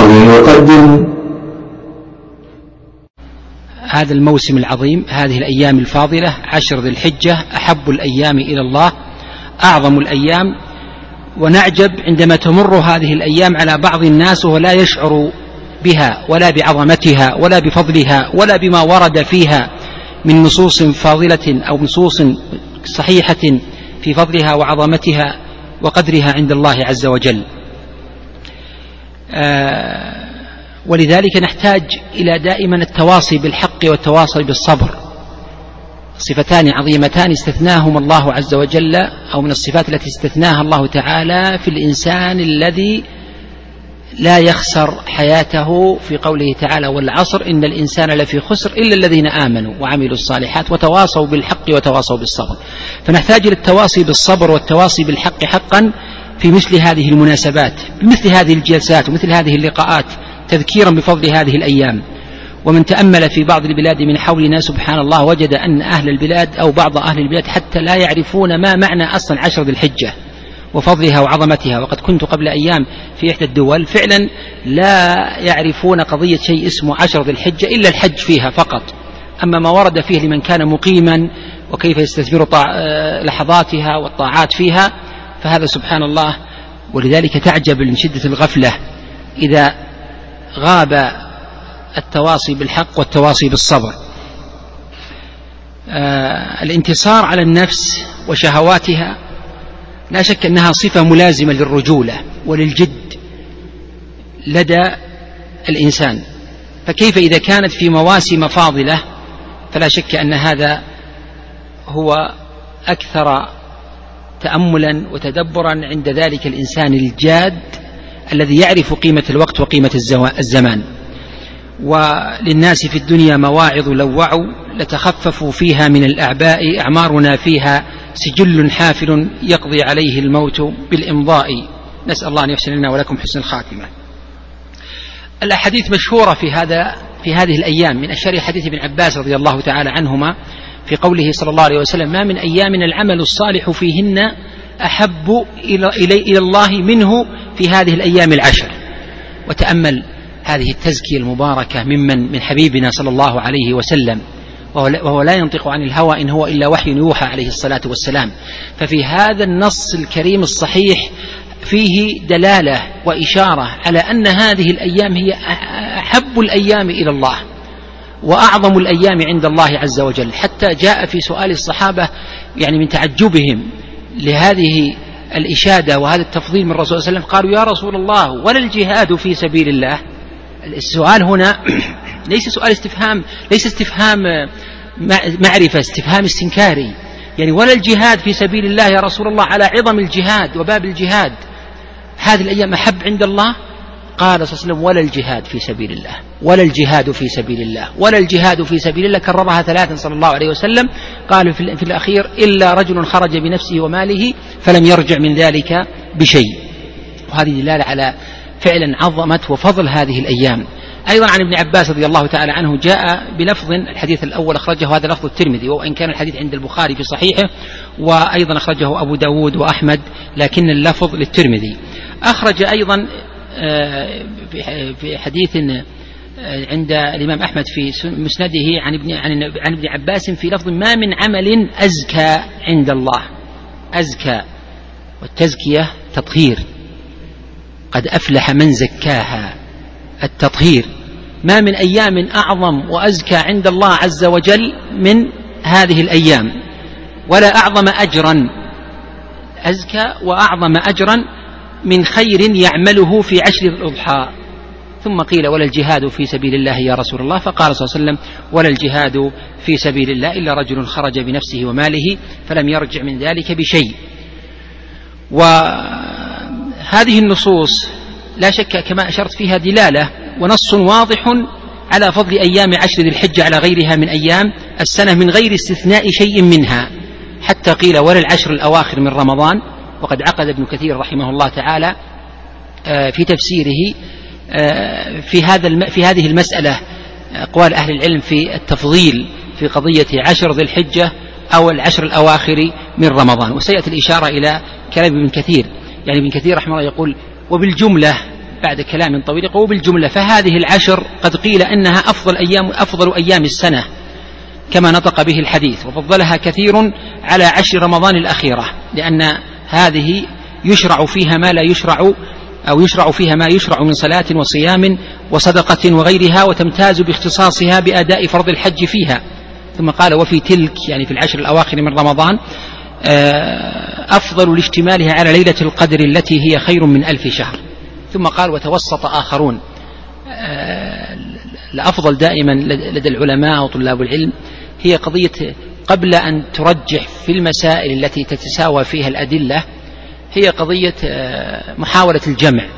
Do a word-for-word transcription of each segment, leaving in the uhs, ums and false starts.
العظيم وقدم. هذا الموسم العظيم، هذه الأيام الفاضلة، عشر ذي الحجة، أحب الأيام إلى الله، أعظم الأيام. ونعجب عندما تمر هذه الأيام على بعض الناس ولا يشعر بها ولا بعظمتها ولا بفضلها ولا بما ورد فيها من نصوص فاضلة أو نصوص صحيحة في فضلها وعظمتها وقدرها عند الله عز وجل. آه ولذلك نحتاج إلى دائما التواصي بالحق والتواصي بالصبر، صفتان عظيمتان استثناهما الله عز وجل، أو من الصفات التي استثناها الله تعالى في الإنسان الذي لا يخسر حياته في قوله تعالى: والعصر إن الإنسان لفي خسر إلا الذين آمنوا وعملوا الصالحات وتواصوا بالحق وتواصوا بالصبر. فنحتاج للتواصي بالصبر والتواصي بالحق حقا في مثل هذه المناسبات، مثل هذه الجلسات ومثل هذه اللقاءات، تذكيرا بفضل هذه الأيام. ومن تأمل في بعض البلاد من حولنا سبحان الله وجد أن أهل البلاد أو بعض أهل البلاد حتى لا يعرفون ما معنى أصلا عشر ذي الحجة وفضلها وعظمتها. وقد كنت قبل أيام في إحدى الدول فعلا لا يعرفون قضية شيء اسمه عشر ذي الحجة إلا الحج فيها فقط، أما ما ورد فيه لمن كان مقيما وكيف يستثمر طاع... لحظاتها والطاعات فيها فهذا سبحان الله. ولذلك تعجب من شدة الغفلة إذا غاب التواصي بالحق والتواصي بالصبر. آه الانتصار على النفس وشهواتها لا شك أنها صفة ملازمة للرجولة وللجد لدى الإنسان، فكيف إذا كانت في مواسم فاضلة؟ فلا شك أن هذا هو أكثر تأملا وتدبرا عند ذلك الإنسان الجاد الذي يعرف قيمة الوقت وقيمة الزمان. وللناس في الدنيا مواعظ لو وعوا لتخففوا فيها من الأعباء، أعمارنا فيها سجل حافل يقضي عليه الموت بالإمضاء. نسأل الله أن يحسن لنا ولكم حسن الخاتمة. الأحاديث مشهورة في هذا في هذه الأيام، من أشهر حديث ابن عباس رضي الله تعالى عنهما في قوله صلى الله عليه وسلم: ما من أيام العمل الصالح فيهن أحب إلى, إلى الله منه في هذه الأيام العشر. وتأمل هذه التزكية المباركة ممن من حبيبنا صلى الله عليه وسلم، وهو لا ينطق عن الهوى إن هو إلا وحي يوحى عليه الصلاة والسلام. ففي هذا النص الكريم الصحيح فيه دلالة وإشارة على أن هذه الأيام هي أحب الأيام إلى الله وأعظم الأيام عند الله عز وجل، حتى جاء في سؤال الصحابة يعني من تعجبهم لهذه الإشادة وهذا التفضيل من الرسول صلى الله عليه وسلم، قالوا: يا رسول الله ولا الجهاد في سبيل الله؟ السؤال هنا ليس سؤال استفهام، ليس استفهام معرفة، استفهام استنكاري، يعني ولا الجهاد في سبيل الله يا رسول الله، على عظم الجهاد وباب الجهاد هذه الأيام أحب عند الله؟ قال صلى الله عليه وسلم: ولا الجهاد في سبيل الله، ولا الجهاد في سبيل الله، ولا الجهاد في سبيل الله، كررها ثلاثا صلى الله عليه وسلم. قال في الأخير: إلا رجل خرج بنفسه وماله فلم يرجع من ذلك بشيء. وهذه دلالة على فعلا عظمة وفضل هذه الأيام. أيضا عن ابن عباس رضي الله تعالى عنه جاء بلفظ، الحديث الأول أخرجه هذا لفظ الترمذي، وإن كان الحديث عند البخاري في صحيحه، وأيضا أخرجه أبو داود وأحمد، لكن اللفظ للترمذي. أخرج أيضا في حديث عند الإمام أحمد في مسنده عن ابن عن ابن عباس في لفظ: ما من عمل أزكى عند الله. أزكى، والتزكية تطهير، قد أفلح من زكاها، التطهير. ما من أيام أعظم وأزكى عند الله عز وجل من هذه الأيام، ولا أعظم أجرا، أزكى وأعظم أجرا من خير يعمله في عشر الأضحى. ثم قيل: ولا الجهاد في سبيل الله يا رسول الله؟ فقال صلى الله عليه وسلم: ولا الجهاد في سبيل الله إلا رجل خرج بنفسه وماله فلم يرجع من ذلك بشيء. وهذه النصوص لا شك كما أشرت فيها دلالة ونص واضح على فضل أيام عشر ذي الحجة على غيرها من أيام السنة من غير استثناء شيء منها، حتى قيل: ولا العشر الأواخر من رمضان. وقد عقد ابن كثير رحمه الله تعالى في تفسيره في هذا في هذه المسألة أقوال أهل العلم في التفضيل في قضية عشر ذي الحجة أو العشر الأواخر من رمضان. وسيأتي الإشارة إلى كلام ابن كثير، يعني ابن كثير رحمه الله يقول: وبالجملة بعد كلام طويل يقول بالجملة فهذه العشر قد قيل أنها أفضل أيام, أفضل أيام السنة كما نطق به الحديث، وفضلها كثير على عشر رمضان الأخيرة، لأن هذه يشرع فيها ما لا يشرع أو يشرع فيها ما يشرع من صلاة وصيام وصدقة وغيرها، وتمتاز باختصاصها بأداء فرض الحج فيها. ثم قال وفي تلك يعني في العشر الأواخر من رمضان أفضل لاشتمالها على ليلة القدر التي هي خير من ألف شهر. ثم قال وتوسط آخرون. الأفضل دائما لدى العلماء وطلاب العلم هي قضية قبل أن ترجح في المسائل التي تتساوى فيها الأدلة هي قضية محاولة الجمع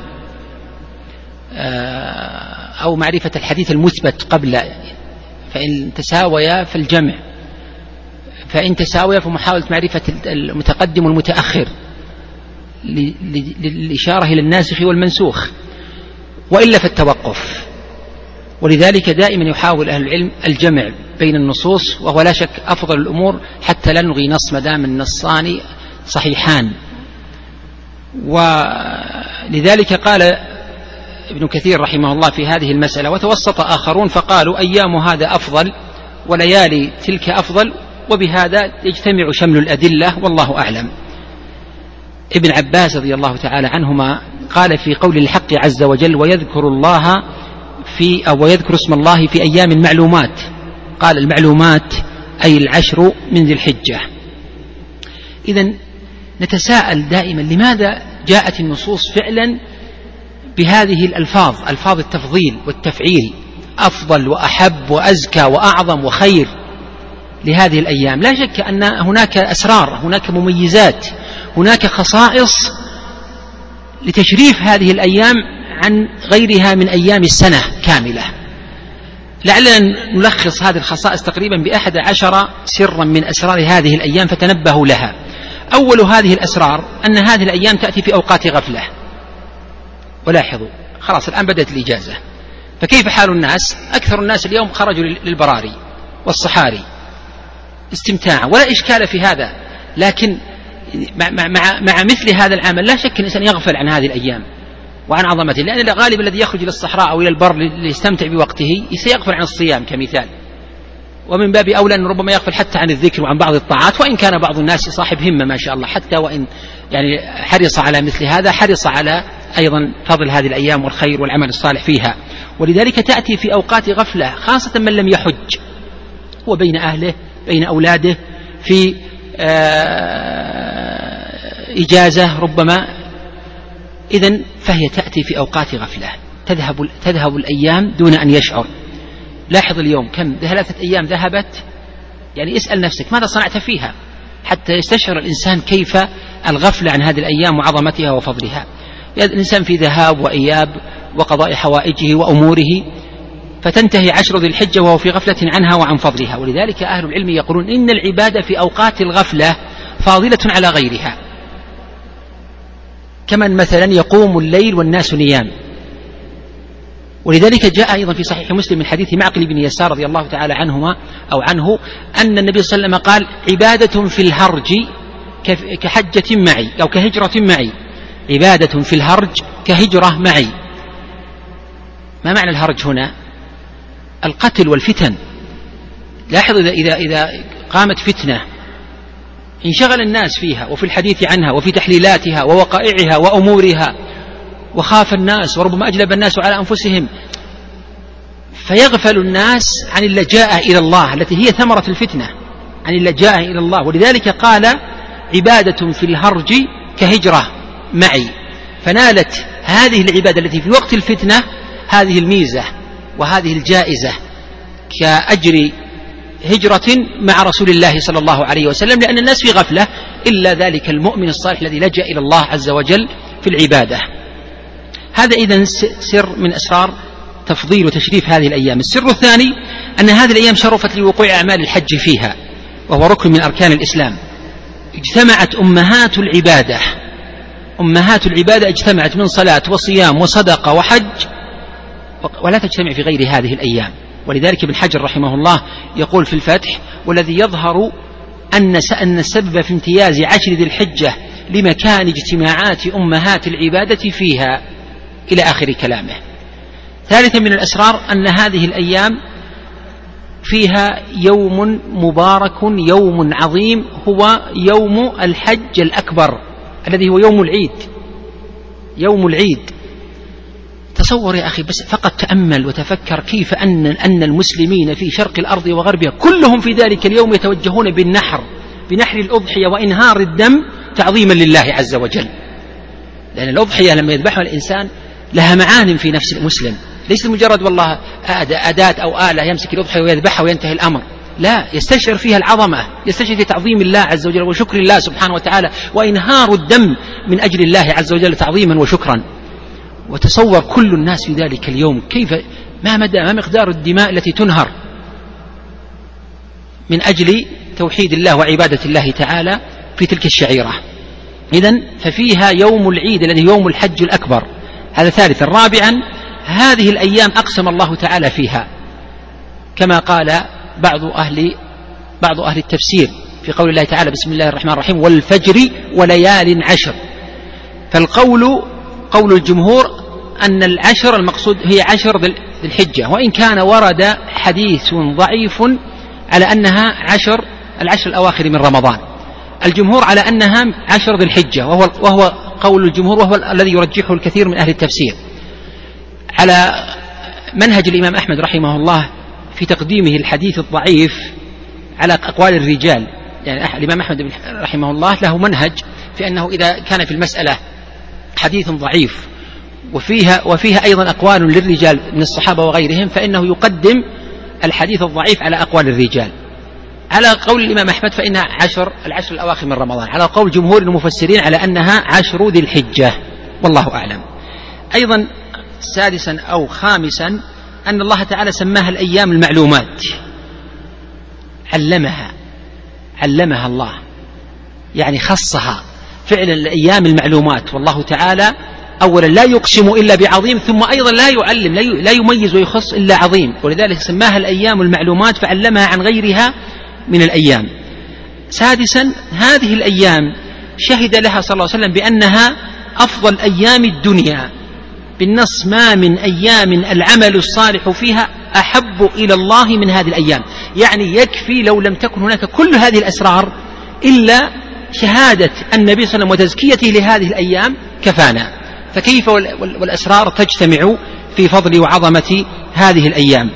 أو معرفة الحديث المثبت قبل، فإن تساويا فالجمع، فإن تساويا فمحاولة معرفة المتقدم والمتأخر للإشارة إلى الناسخ والمنسوخ، وإلا فالتوقف. ولذلك دائما يحاول أهل العلم الجمع بين النصوص، وهو لا شك أفضل الأمور حتى لا نلغي نص مدام النصان صحيحان. ولذلك قال ابن كثير رحمه الله في هذه المسألة وتوسط آخرون فقالوا أيام هذا أفضل وليالي تلك أفضل، وبهذا يجتمع شمل الأدلة والله أعلم. ابن عباس رضي الله تعالى عنهما قال في قول الحق عز وجل ويذكر الله في أو ويذكر اسم الله في أيام معلومات، قال المعلومات أي العشر من ذي الحجة. إذن نتساءل دائما لماذا جاءت النصوص فعلا بهذه الألفاظ، ألفاظ التفضيل والتفعيل، أفضل وأحب وأزكى وأعظم وخير لهذه الأيام. لا شك أن هناك أسرار، هناك مميزات، هناك خصائص لتشريف هذه الأيام عن غيرها من أيام السنة كاملة. لعلنا نلخص هذه الخصائص تقريبا بأحد عشر سرا من أسرار هذه الأيام فتنبهوا لها. أول هذه الأسرار أن هذه الأيام تأتي في أوقات غفلة. ولاحظوا خلاص الآن بدأت الإجازة، فكيف حال الناس؟ أكثر الناس اليوم خرجوا للبراري والصحاري استمتاعا، ولا إشكال في هذا، لكن مع, مع, مع مثل هذا العمل لا شك الإنسان يغفل عن هذه الأيام وعن عظمته، لأن الغالب الذي يخرج إلى الصحراء أو إلى البر ليستمتع بوقته سيغفل عن الصيام كمثال، ومن باب أولى أن ربما يغفل حتى عن الذكر وعن بعض الطاعات، وإن كان بعض الناس صاحب همة ما شاء الله حتى وإن يعني حرص على مثل هذا حرص على أيضا فضل هذه الأيام والخير والعمل الصالح فيها. ولذلك تأتي في أوقات غفلة، خاصة من لم يحج وبين أهله بين أولاده في إجازة ربما، إذن فهي تأتي في أوقات غفلة، تذهب, تذهب الأيام دون أن يشعر. لاحظ اليوم كم ثلاثة أيام ذهبت، يعني اسأل نفسك ماذا صنعت فيها حتى يستشعر الإنسان كيف الغفلة عن هذه الأيام وعظمتها وفضلها. الإنسان في ذهاب وإياب وقضاء حوائجه وأموره، فتنتهي عشر ذي الحجة وهو في غفلة عنها وعن فضلها. ولذلك أهل العلم يقولون إن العبادة في أوقات الغفلة فاضلة على غيرها، كمن مثلا يقوم الليل والناس نيام. ولذلك جاء أيضا في صحيح مسلم من حديث معقل بن يسار رضي الله تعالى عنهما أو عنه أن النبي صلى الله عليه وسلم قال عبادة في الهرج كحجة معي أو كهجرة معي، عبادة في الهرج كهجرة معي. ما معنى الهرج هنا؟ القتل والفتن. لاحظ إذا, إذا, إذا قامت فتنة انشغل الناس فيها وفي الحديث عنها وفي تحليلاتها ووقائعها وأمورها، وخاف الناس وربما أجلب الناس على أنفسهم، فيغفل الناس عن اللجاء إلى الله التي هي ثمرة الفتنة، عن اللجاء إلى الله. ولذلك قال عبادة في الهرج كهجرة معي، فنالت هذه العبادة التي في وقت الفتنة هذه الميزة وهذه الجائزة كأجر هجرة مع رسول الله صلى الله عليه وسلم، لأن الناس في غفلة إلا ذلك المؤمن الصالح الذي لجأ إلى الله عز وجل في العبادة. هذا إذن سر من أسرار تفضيل وتشريف هذه الأيام. السر الثاني أن هذه الأيام شرفت لوقوع أعمال الحج فيها، وهو ركن من أركان الإسلام. اجتمعت أمهات العبادة، أمهات العبادة اجتمعت من صلاة وصيام وصدقة وحج، ولا تجتمع في غير هذه الأيام. ولذلك ابن حجر رحمه الله يقول في الفتح والذي يظهر أن السبب في امتياز عشر ذي الحجة لمكان اجتماعات أمهات العبادة فيها. إلى آخر كلامه. ثالثا من الأسرار أن هذه الأيام فيها يوم مبارك، يوم عظيم، هو يوم الحج الأكبر الذي هو يوم العيد، يوم العيد. تصور يا أخي، بس فقط تأمل وتفكر كيف أن أن المسلمين في شرق الأرض وغربها كلهم في ذلك اليوم يتوجهون بالنحر، بنحر الأضحية وإنهار الدم تعظيما لله عز وجل. لأن الأضحية لما يذبحها الإنسان لها معان في نفس المسلم، ليس مجرد والله أداة أو آلة يمسك الأضحية ويذبحها وينتهي الأمر، لا، يستشعر فيها العظمة، يستشعر في تعظيم الله عز وجل وشكر الله سبحانه وتعالى وإنهار الدم من أجل الله عز وجل تعظيما وشكرا. وتصور كل الناس في ذلك اليوم كيف ما مدى ما مقدار الدماء التي تنهر من أجل توحيد الله وعبادة الله تعالى في تلك الشعيرة. إذن ففيها يوم العيد الذي يوم الحج الأكبر، هذا ثالثا. رابعا هذه الأيام أقسم الله تعالى فيها كما قال بعض أهل بعض أهل التفسير في قول الله تعالى بسم الله الرحمن الرحيم والفجر وليال عشر. فالقول قول الجمهور أن العشر المقصود هي عشر ذي الحجة، وإن كان ورد حديث ضعيف على أنها عشر العشر الأواخر من رمضان. الجمهور على أنها عشر ذي الحجة، وهو, وهو قول الجمهور، وهو الذي يرجحه الكثير من أهل التفسير، على منهج الإمام أحمد رحمه الله في تقديمه الحديث الضعيف على أقوال الرجال. يعني الإمام أحمد رحمه الله له منهج في أنه إذا كان في المسألة حديث ضعيف وفيها, وفيها أيضا أقوال للرجال من الصحابة وغيرهم، فإنه يقدم الحديث الضعيف على أقوال الرجال. على قول الإمام أحمد فإنها عشر العشر الأواخر من رمضان، على قول جمهور المفسرين على أنها عشر ذي الحجة، والله أعلم. أيضا سادسا أو خامسا أن الله تعالى سماها الأيام المعلومات، علمها علمها الله، يعني خصها فعلا الأيام المعلومات. والله تعالى أولا لا يقسم إلا بعظيم، ثم أيضا لا يعلم لا يميز ويخص إلا عظيم، ولذلك سماها الأيام المعلومات فعلمها عن غيرها من الأيام. سادسا هذه الأيام شهد لها صلى الله عليه وسلم بأنها أفضل أيام الدنيا بالنص، ما من أيام العمل الصالح فيها أحب إلى الله من هذه الأيام. يعني يكفي لو لم تكن هناك كل هذه الأسرار إلا شهادة النبي صلى الله عليه وسلم وتزكيته لهذه الأيام كفانا، فكيف والأسرار تجتمع في فضل وعظمة هذه الأيام.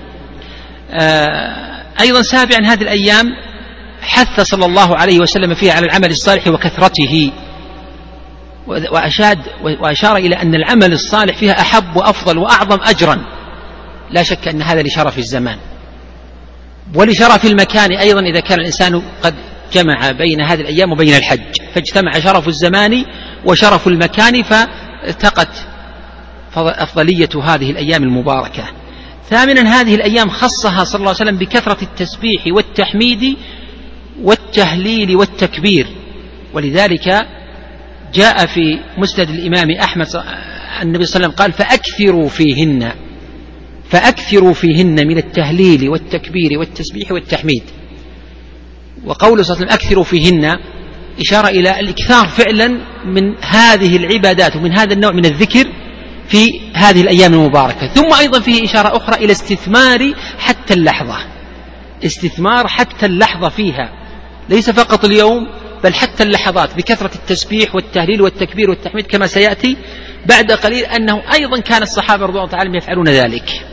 أيضا سابعا هذه الأيام حث صلى الله عليه وسلم فيها على العمل الصالح وكثرته، وأشاد وأشار إلى أن العمل الصالح فيها أحب وأفضل وأعظم أجرا. لا شك أن هذا لشرف الزمان ولشرف المكان أيضا، إذا كان الإنسان قد جمع بين هذه الأيام وبين الحج، فاجتمع شرف الزمان وشرف المكان فالتقت أفضلية هذه الأيام المباركة. ثامنا هذه الأيام خصها صلى الله عليه وسلم بكثرة التسبيح والتحميد والتهليل والتكبير، ولذلك جاء في مسند الإمام أحمد النبي صلى الله عليه وسلم قال فأكثروا فيهن فأكثروا فيهن من التهليل والتكبير والتسبيح والتحميد. وقوله صلى الله عليه وسلم أكثروا فيهن إشارة إلى الإكثار فعلا من هذه العبادات ومن هذا النوع من الذكر في هذه الأيام المباركة. ثم أيضا فيه إشارة أخرى إلى استثمار حتى اللحظة، استثمار حتى اللحظة فيها، ليس فقط اليوم بل حتى اللحظات، بكثرة التسبيح والتهليل والتكبير والتحميد، كما سيأتي بعد قليل أنه أيضا كان الصحابة رضي الله تعالى يفعلون ذلك.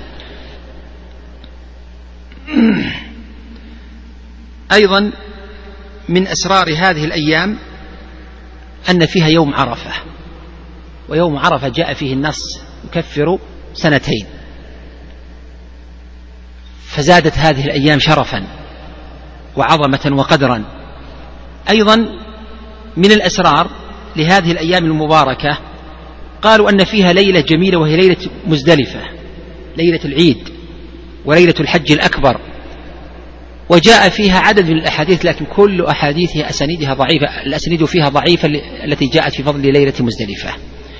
أيضا من أسرار هذه الأيام أن فيها يوم عرفة، ويوم عرفة جاء فيه النص يكفر سنتين، فزادت هذه الأيام شرفا وعظمة وقدرا. أيضا من الأسرار لهذه الأيام المباركة قالوا أن فيها ليلة جميلة وهي ليلة مزدلفة، ليلة العيد وليلة الحج الأكبر، وجاء فيها عدد من الأحاديث لكن كل أحاديثها أسانيدها ضعيفة، الأسانيد فيها ضعيفة التي جاءت في فضل ليلة مزدلفة.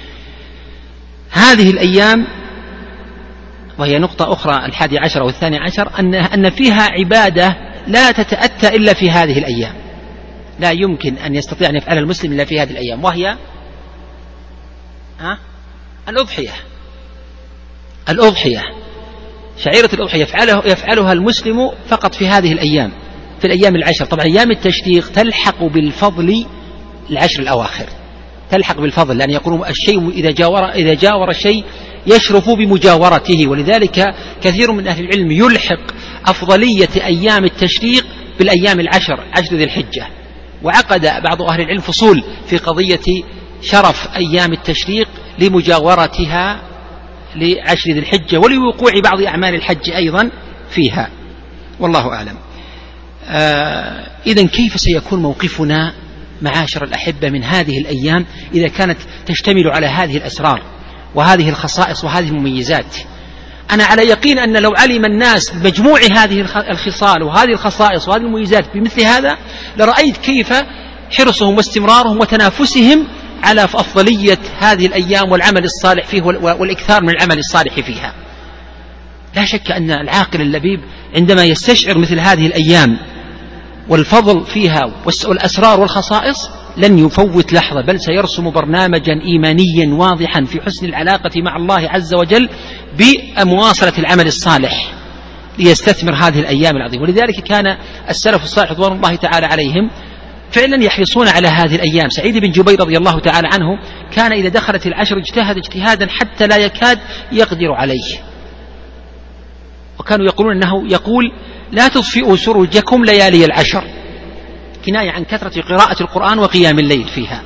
هذه الأيام وهي نقطة أخرى الحادي عشر والثاني عشر أن أن فيها عبادة لا تتأتى إلا في هذه الأيام، لا يمكن أن يستطيع أن يفعلها المسلم إلا في هذه الأيام، وهي ها الأضحية الأضحية شعيرة الأضحية يفعله يفعلها المسلم فقط في هذه الأيام، في الأيام العشر. طبعا أيام التشريق تلحق بالفضل العشر الأواخر، تلحق بالفضل، لأن يقولون الشيء إذا جاور إذا جاور الشيء يشرف بمجاورته، ولذلك كثير من أهل العلم يلحق أفضلية أيام التشريق بالأيام العشر، عشر ذي الحجة. وعقد بعض أهل العلم فصول في قضية شرف أيام التشريق لمجاورتها لعشر ذي الحجة ولوقوع بعض أعمال الحج أيضا فيها، والله أعلم. آه إذن كيف سيكون موقفنا معاشر الأحبة من هذه الأيام إذا كانت تشتمل على هذه الأسرار وهذه الخصائص وهذه المميزات؟ أنا على يقين أن لو علم الناس بمجموع هذه الخصال وهذه الخصائص وهذه المميزات بمثل هذا لرأيت كيف حرصهم واستمرارهم وتنافسهم على أفضلية هذه الأيام والعمل الصالح فيه والإكثار من العمل الصالح فيها. لا شك أن العاقل اللبيب عندما يستشعر مثل هذه الأيام والفضل فيها والأسرار والخصائص لن يفوت لحظة، بل سيرسم برنامجا إيمانيا واضحا في حسن العلاقة مع الله عز وجل بمواصلة العمل الصالح ليستثمر هذه الأيام العظيمة. ولذلك كان السلف الصالح رضوان الله تعالى عليهم فعلا يحرصون على هذه الأيام. سعيد بن جبير رضي الله تعالى عنه كان إذا دخلت العشر اجتهد اجتهادا حتى لا يكاد يقدر عليه، وكانوا يقولون أنه يقول لا تطفئوا سرجكم ليالي العشر، كناية عن كثرة قراءة القرآن وقيام الليل فيها.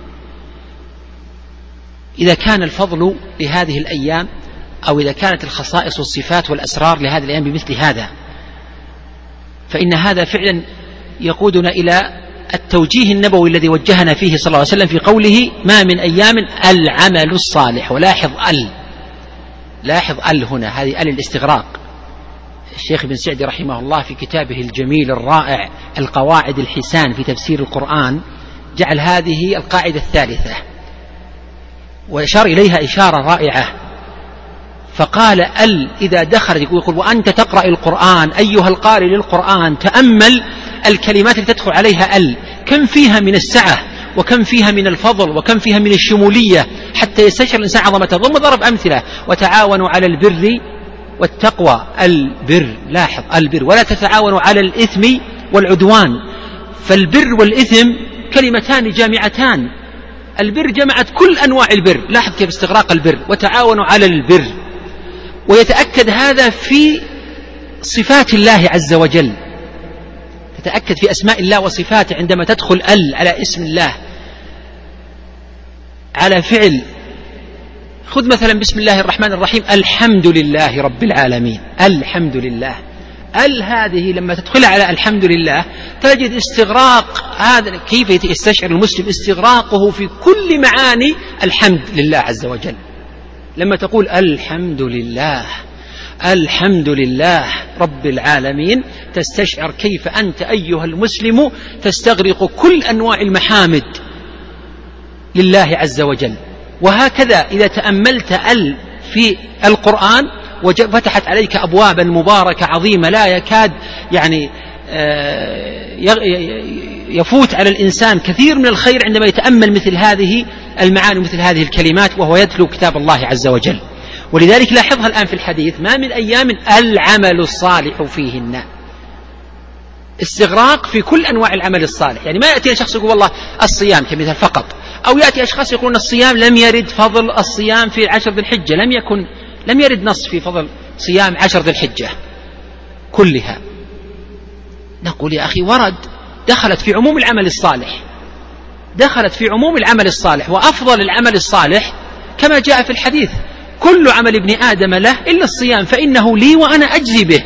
إذا كان الفضل لهذه الأيام أو إذا كانت الخصائص والصفات والأسرار لهذه الأيام بمثل هذا، فإن هذا فعلا يقودنا إلى التوجيه النبوي الذي وجهنا فيه صلى الله عليه وسلم في قوله ما من أيام العمل الصالح. ولاحظ ال لاحظ ال هنا، هذه ال الاستغراق. الشيخ ابن سعدي رحمه الله في كتابه الجميل الرائع القواعد الحسان في تفسير القرآن جعل هذه القاعدة الثالثة وأشار إليها إشارة رائعة، فقال ال إذا دخلت يقول وأنت تقرأ القرآن أيها القارئ للقرآن تأمل الكلمات التي تدخل عليها ال، كم فيها من السعة وكم فيها من الفضل وكم فيها من الشمولية حتى يستشعر الإنسان عظمتها. ثم ضرب أمثلة وتعاونوا على البر والتقوى، البر، لاحظ البر، ولا تتعاونوا على الإثم والعدوان. فالبر والإثم كلمتان جامعتان، البر جمعت كل أنواع البر، لاحظ كيف استغراق البر، وتعاونوا على البر. ويتأكد هذا في صفات الله عز وجل، تتأكد في أسماء الله وصفاته عندما تدخل ال على اسم الله على فعل. خذ مثلا بسم الله الرحمن الرحيم الحمد لله رب العالمين، الحمد لله، ال هذه لما تدخل على الحمد لله تجد استغراق هذا. كيف يستشعر المسلم استغراقه في كل معاني الحمد لله عز وجل لما تقول الحمد لله الحمد لله رب العالمين، تستشعر كيف أنت أيها المسلم تستغرق كل أنواع المحامد لله عز وجل. وهكذا إذا تأملت ال في القرآن وفتحت عليك أبوابا مباركة عظيمة لا يكاد يعني يفوت على الإنسان كثير من الخير عندما يتأمل مثل هذه المعاني ومثل هذه الكلمات وهو يتلو كتاب الله عز وجل. ولذلك لاحظها الآن في الحديث ما من أيام العمل الصالح فيهن، استغراق في كل أنواع العمل الصالح. يعني ما يأتي شخص يقول والله الصيام كمثال فقط، أو يأتي أشخاص يقولون الصيام لم يرد فضل الصيام في عشر ذي الحجة، لم يكن لم يرد نص في فضل صيام عشر ذي الحجة كلها. نقول يا أخي ورد، دخلت في عموم العمل الصالح، دخلت في عموم العمل الصالح. وأفضل العمل الصالح كما جاء في الحديث كل عمل ابن آدم له إلا الصيام فإنه لي وأنا أجزي به.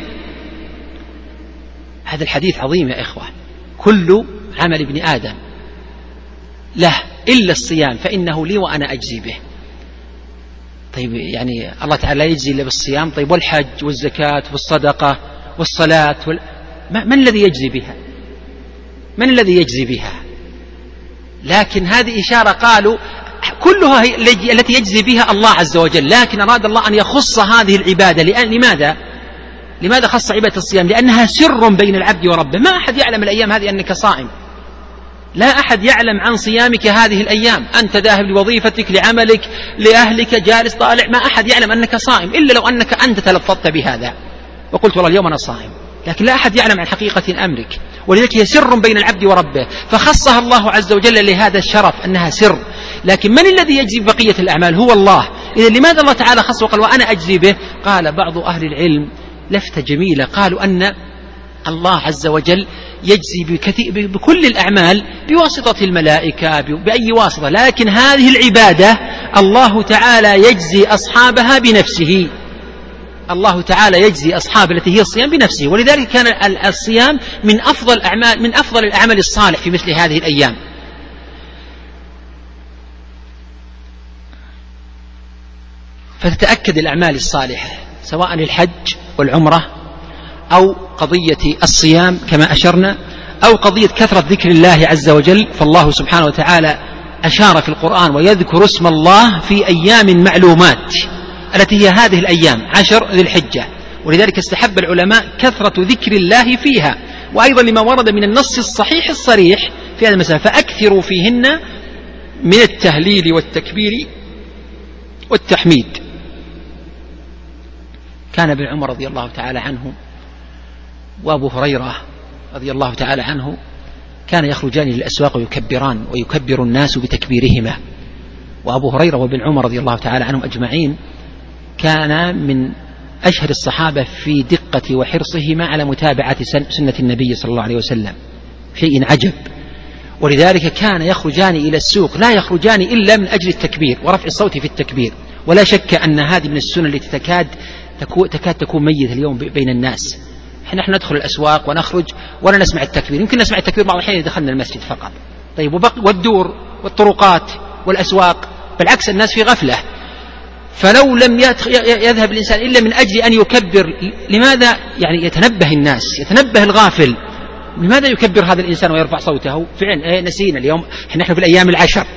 هذا الحديث عظيم يا إخوة، كل عمل ابن آدم له إلا الصيام فإنه لي وأنا أجزي به. طيب يعني الله تعالى لا يجزي إلا بالصيام، طيب والحج والزكاة والصدقة والصلاة وال... من الذي يجزي بها؟ من الذي يجزي بها؟ لكن هذه إشارة قالوا كلها التي يجزي بها الله عز وجل، لكن أراد الله أن يخص هذه العبادة. لأن لماذا؟ لماذا خص عبادة الصيام؟ لأنها سر بين العبد وربه، ما أحد يعلم الأيام هذه أنك صائم، لا أحد يعلم عن صيامك هذه الأيام، أنت ذاهب لوظيفتك لعملك لأهلك جالس طالع، ما أحد يعلم أنك صائم إلا لو أنك أنت تلفظت بهذا وقلت والله اليوم أنا صائم، لكن لا أحد يعلم عن حقيقة أمرك. ولذلك هي سر بين العبد وربه، فخصها الله عز وجل لهذا الشرف أنها سر. لكن من الذي يجزي بقية الأعمال؟ هو الله. إذا لماذا الله تعالى خص وقال وأنا أجزي به؟ قال بعض أهل العلم لفتة جميلة، قالوا أن الله عز وجل يجزي بكثير بكل الأعمال بواسطة الملائكة بأي واسطة، لكن هذه العبادة الله تعالى يجزي أصحابها بنفسه. الله تعالى يجزي أصحاب التي هي الصيام بنفسه، ولذلك كان الصيام من أفضل أعمال من أفضل الأعمال الصالح في مثل هذه الأيام. فتتأكد الأعمال الصالحة سواء الحج والعمرة أو قضية الصيام كما أشرنا، أو قضية كثرة ذكر الله عز وجل. فالله سبحانه وتعالى أشار في القرآن ويذكر اسم الله في أيام معلومات التي هي هذه الأيام عشر ذي الحجة، ولذلك استحب العلماء كثرة ذكر الله فيها، وأيضا لما ورد من النص الصحيح الصريح في هذا المسألة، فأكثروا فيهن من التهليل والتكبير والتحميد. كان ابن عمر رضي الله تعالى عنه وأبو هريرة رضي الله تعالى عنه كان يخرجان للأسواق ويكبران ويكبر الناس بتكبيرهما. وأبو هريرة وابن عمر رضي الله تعالى عنهم أجمعين كان من أشهر الصحابة في دقة وحرصهما على متابعة سنة النبي صلى الله عليه وسلم، شيء عجب. ولذلك كان يخرجان إلى السوق لا يخرجان إلا من أجل التكبير ورفع الصوت في التكبير. ولا شك أن هذه من السنة التي تكاد تكاد تكون ميتة اليوم بين الناس. نحن ندخل الأسواق ونخرج ولا نسمع التكبير، يمكن نسمع التكبير بعض الأحيان دخلنا المسجد فقط. طيب والدور والطرقات والأسواق بالعكس الناس في غفلة، فلو لم يذهب الإنسان إلا من أجل أن يكبر، لماذا يعني يتنبه الناس يتنبه الغافل، لماذا يكبر هذا الإنسان ويرفع صوته؟ فعلا ايه نسينا اليوم نحن في الأيام العشر.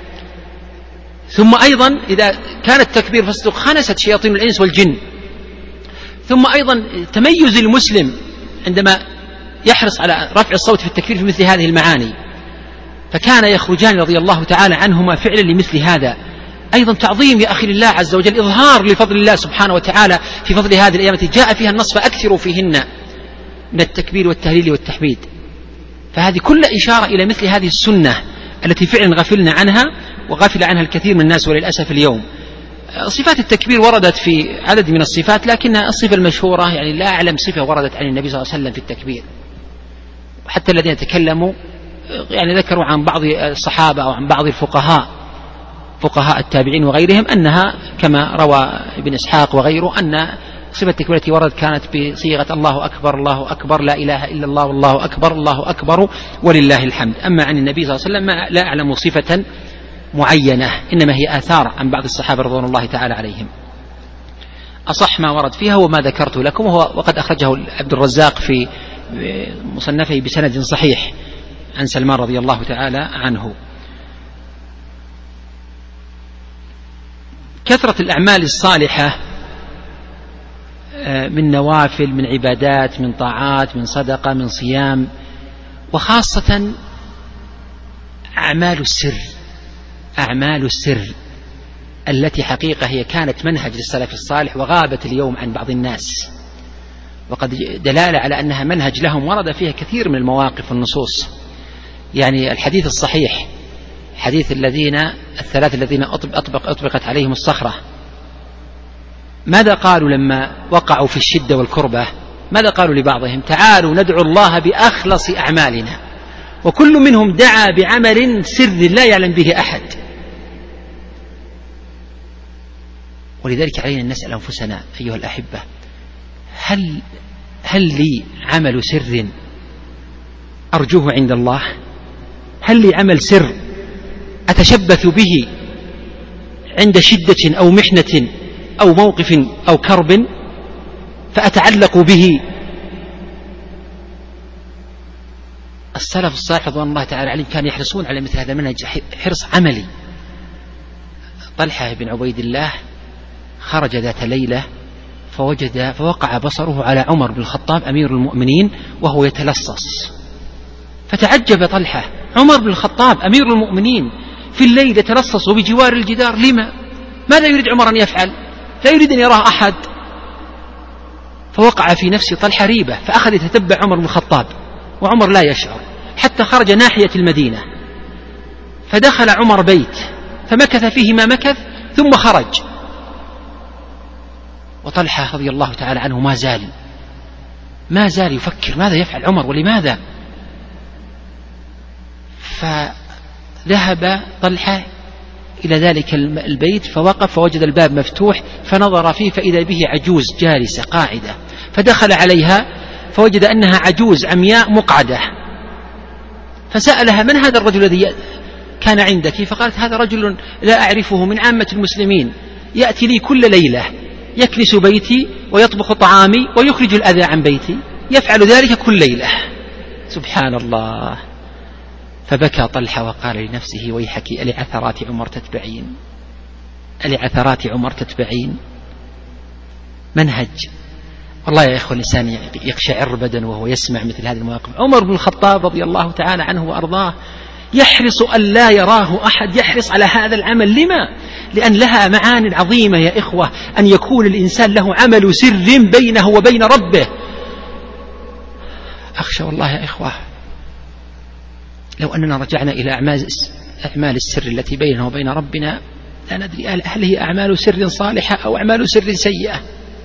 ثم أيضا إذا كان التكبير في السوق خنست شياطين الإنس والجن. ثم أيضا تميز المسلم عندما يحرص على رفع الصوت في التكبير في مثل هذه المعاني، فكان يخرجان رضي الله تعالى عنهما فعلا لمثل هذا. أيضا تعظيم يا أخي لله عز وجل، إظهار لفضل الله سبحانه وتعالى في فضل هذه الأيام التي جاء فيها النص فأكثروا فيهن من التكبير والتهليل والتحميد. فهذه كل إشارة إلى مثل هذه السنة التي فعلا غفلنا عنها وغفل عنها الكثير من الناس وللأسف اليوم. صفات التكبير وردت في عدد من الصفات، لكن الصفة المشهورة يعني لا أعلم صفة وردت عن النبي صلى الله عليه وسلم في التكبير. حتى الذين تكلموا يعني ذكروا عن بعض الصحابة أو عن بعض الفقهاء فقهاء التابعين وغيرهم أنها كما روى ابن إسحاق وغيره أن صفة التكبير التي وردت كانت بصيغة الله أكبر الله أكبر لا إله إلا الله والله أكبر الله أكبر ولله الحمد. أما عن النبي صلى الله عليه وسلم لا أعلم صفة معينة، إنما هي آثار عن بعض الصحابة رضوان الله تعالى عليهم. أصح ما ورد فيها وما ذكرت لكم، وهو وقد أخرجه عبد الرزاق في مصنفه بسند صحيح عن سلمان رضي الله تعالى عنه. كثرة الأعمال الصالحة من نوافل من عبادات من طاعات من صدقة من صيام، وخاصة أعمال السر أعمال السر التي حقيقة هي كانت منهج للسلف الصالح وغابت اليوم عن بعض الناس، وقد دلالة على أنها منهج لهم ورد فيها كثير من المواقف والنصوص. يعني الحديث الصحيح حديث الذين الثلاث الذين أطبق أطبقت عليهم الصخرة، ماذا قالوا لما وقعوا في الشدة والكربة؟ ماذا قالوا لبعضهم؟ تعالوا ندعو الله بأخلص أعمالنا، وكل منهم دعا بعمل سر لا يعلم به أحد. ولذلك علينا أن نسأل أنفسنا أيها الأحبة، هل هل لي عمل سر أرجوه عند الله؟ هل لي عمل سر أتشبث به عند شدة أو محنة أو موقف أو كرب فأتعلق به؟ السلف الصالح رضوان الله تعالى عليهم كانوا يحرصون على مثل هذا المنهج حرص عملي. طلحة بن عبيد الله خرج ذات ليلة فوجد فوقع بصره على عمر بن الخطاب أمير المؤمنين وهو يتلصص، فتعجب طلحة عمر بن الخطاب أمير المؤمنين في الليل يتلصص بجوار الجدار، لما؟ ماذا يريد عمر أن يفعل؟ لا يريد أن يراه أحد. فوقع في نفسه طلحة ريبة، فأخذ يتتبع عمر بن الخطاب وعمر لا يشعر، حتى خرج ناحية المدينة، فدخل عمر بيت فمكث فيه ما مكث ثم خرج، وطلحة رضي الله تعالى عنه ما زال ما زال يفكر ماذا يفعل عمر ولماذا. فذهب طلحة إلى ذلك البيت فوقف فوجد الباب مفتوح، فنظر فيه فإذا به عجوز جالسة قاعدة، فدخل عليها فوجد أنها عجوز عمياء مقعدة، فسألها من هذا الرجل الذي كان عندك؟ فقالت هذا رجل لا أعرفه من عامة المسلمين، يأتي لي كل ليلة يكنس بيتي ويطبخ طعامي ويخرج الأذى عن بيتي، يفعل ذلك كل ليلة. سبحان الله. فبكى طلحة وقال لنفسه ويحك ألعثرات عمر تتبعين، ألعثرات عمر تتبعين. منهج. والله يا إخوة الإنسان يقشعر بدنه وهو يسمع مثل هذه المواقف. عمر بن الخطاب رضي الله تعالى عنه وأرضاه يحرص أن لا يراه أحد، يحرص على هذا العمل. لما؟ لأن لها معان عظيمة يا إخوة، أن يكون الإنسان له عمل سر بينه وبين ربه. أخشى والله يا إخوة لو أننا رجعنا إلى أعمال أعمال السر التي بيننا وبين ربنا لا ندري هل هي أعمال سر صالحة أو أعمال سر سيئة.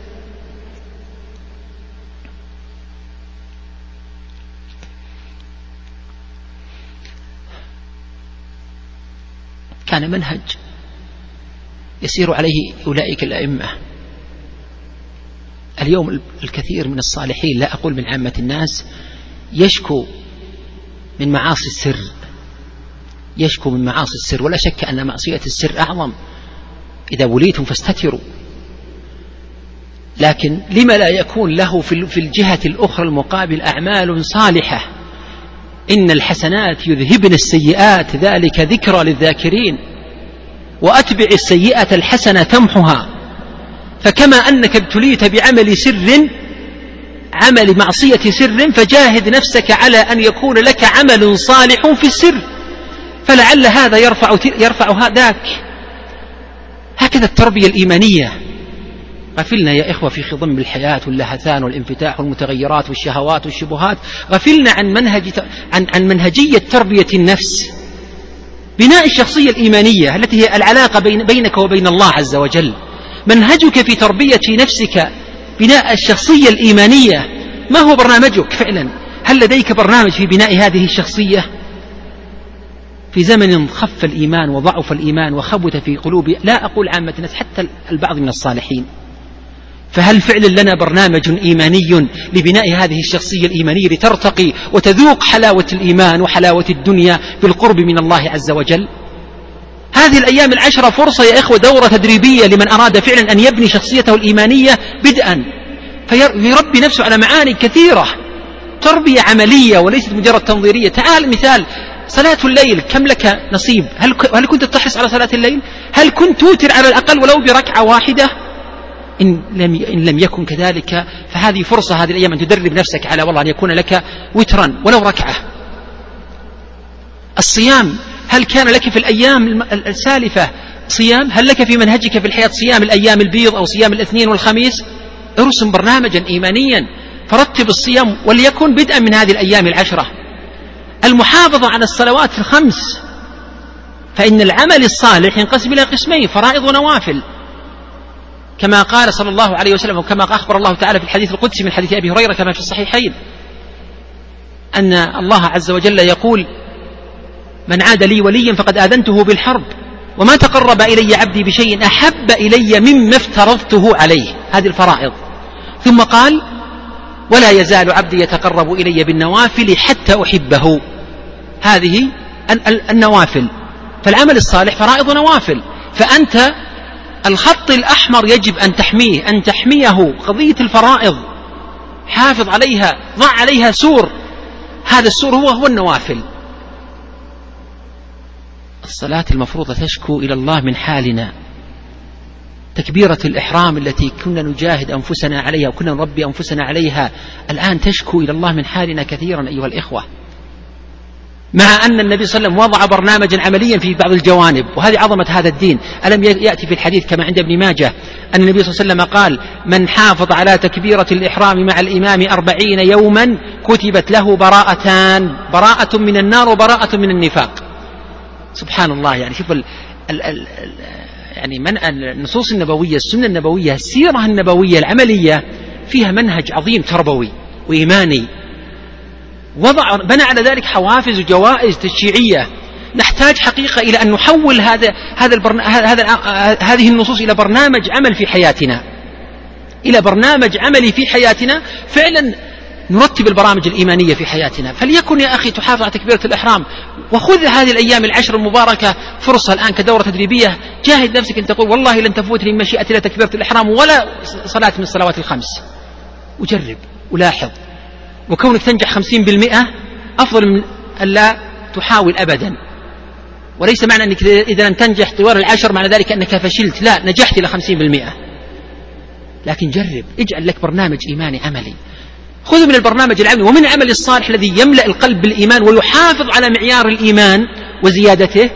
كان منهج يسير عليه أولئك الأئمة. اليوم الكثير من الصالحين، لا أقول من عامة الناس، يشكو من معاصي السر، يشكو من معاصي السر، ولا شك أن معصية السر أعظم. إذا وليتم فاستتروا، لكن لما لا يكون له في الجهة الأخرى المقابل أعمال صالحة؟ إن الحسنات يذهبن السيئات ذلك ذكرى للذاكرين، وأتبع السيئة الحسنة تمحها. فكما أنك ابتليت بعمل سر، عمل معصية سر، فجاهد نفسك على أن يكون لك عمل صالح في السر، فلعل هذا يرفع, يرفع هذاك. هكذا التربية الإيمانية. غفلنا يا إخوة في خضم الحياة واللهثان والانفتاح والمتغيرات والشهوات والشبهات، غفلنا عن, منهج عن, عن منهجية تربية النفس، بناء الشخصية الإيمانية التي هي العلاقة بين بينك وبين الله عز وجل. منهجك في تربية نفسك بناء الشخصية الإيمانية. ما هو برنامجك فعلا؟ هل لديك برنامج في بناء هذه الشخصية؟ في زمن خف الإيمان وضعف الإيمان وخبث في قلوب، لا أقول عامة الناس، حتى البعض من الصالحين، فهل فعلا لنا برنامج إيماني لبناء هذه الشخصية الإيمانية لترتقي وتذوق حلاوة الإيمان وحلاوة الدنيا بالقرب من الله عز وجل؟ هذه الأيام العشرة فرصة يا إخوة، دورة تدريبية لمن أراد فعلا أن يبني شخصيته الإيمانية بدءا، فيربي نفسه على معاني كثيرة، تربية عملية وليست مجرد تنظيرية. تعال مثال صلاة الليل، كم لك نصيب؟ هل هل كنت تحرص على صلاة الليل؟ هل كنت توتر على الأقل ولو بركعة واحدة؟ إن لم إن لم يكن كذلك فهذه فرصة هذه الأيام أن تدرب نفسك على والله أن يكون لك وترا ولو ركعة. الصيام، هل كان لك في الأيام السالفة صيام؟ هل لك في منهجك في الحياة صيام الأيام البيض أو صيام الاثنين والخميس؟ ارسم برنامجا إيمانيا، فرتب الصيام وليكن بدءا من هذه الأيام العشرة. المحافظة على الصلوات الخمس، فإن العمل الصالح ينقسم إلى قسمين، فرائض ونوافل، كما قال صلى الله عليه وسلم وكما أخبر الله تعالى في الحديث القدسي من حديث أبي هريرة كما في الصحيحين، أن الله عز وجل يقول: من عاد لي وليا فقد آذنته بالحرب، وما تقرب إلي عبدي بشيء أحب إلي مما افترضته عليه. هذه الفرائض. ثم قال: ولا يزال عبدي يتقرب إلي بالنوافل حتى أحبه. هذه النوافل. فالعمل الصالح فرائض ونوافل، فأنت الخط الأحمر يجب أن تحميه، أن تحميه قضية الفرائض، حافظ عليها، ضع عليها سور. هذا السور هو هو النوافل. الصلاة المفروضة تشكو إلى الله من حالنا. تكبيرة الإحرام التي كنا نجاهد أنفسنا عليها وكنا نربي أنفسنا عليها الآن تشكو إلى الله من حالنا كثيرا أيها الإخوة. مع أن النبي صلى الله عليه وسلم وضع برنامجا عمليا في بعض الجوانب، وهذه عظمة هذا الدين. ألم يأتي في الحديث كما عند ابن ماجه أن النبي صلى الله عليه وسلم قال: من حافظ على تكبيرة الإحرام مع الإمام أربعين يوما كتبت له براءتان، براءة من النار وبراءة من النفاق. سبحان الله. يعني شوف ال ال ال يعني من النصوص النبوية، السنة النبوية، السيرة النبوية العملية فيها منهج عظيم تربوي وإيماني، وضع بنى على ذلك حوافز وجوائز تشريعية. نحتاج حقيقة إلى أن نحول هذا هذا البرن... هذا هذه النصوص إلى برنامج عمل في حياتنا، إلى برنامج عملي في حياتنا، فعلا نرتب البرامج الإيمانية في حياتنا. فليكن يا أخي تحافظ على تكبيرة الإحرام، وخذ هذه الأيام العشر المباركة فرصة الآن كدورة تدريبية. جاهد نفسك أن تقول: والله لن تفوتني مشيئتي لا تكبيرة الإحرام ولا صلاة من الصلوات الخمس. وجرب ولاحظ، وكونك تنجح خمسين بالمئة أفضل من أن لا تحاول أبدا. وليس معنى أنك إذا لم تنجح طوال العشر معنى ذلك أنك فشلت، لا، نجحت إلى خمسين بالمئة. لكن جرب، اجعل لك برنامج إيماني عملي، خذ من البرنامج العملي ومن العمل الصالح الذي يملأ القلب بالإيمان ويحافظ على معيار الإيمان وزيادته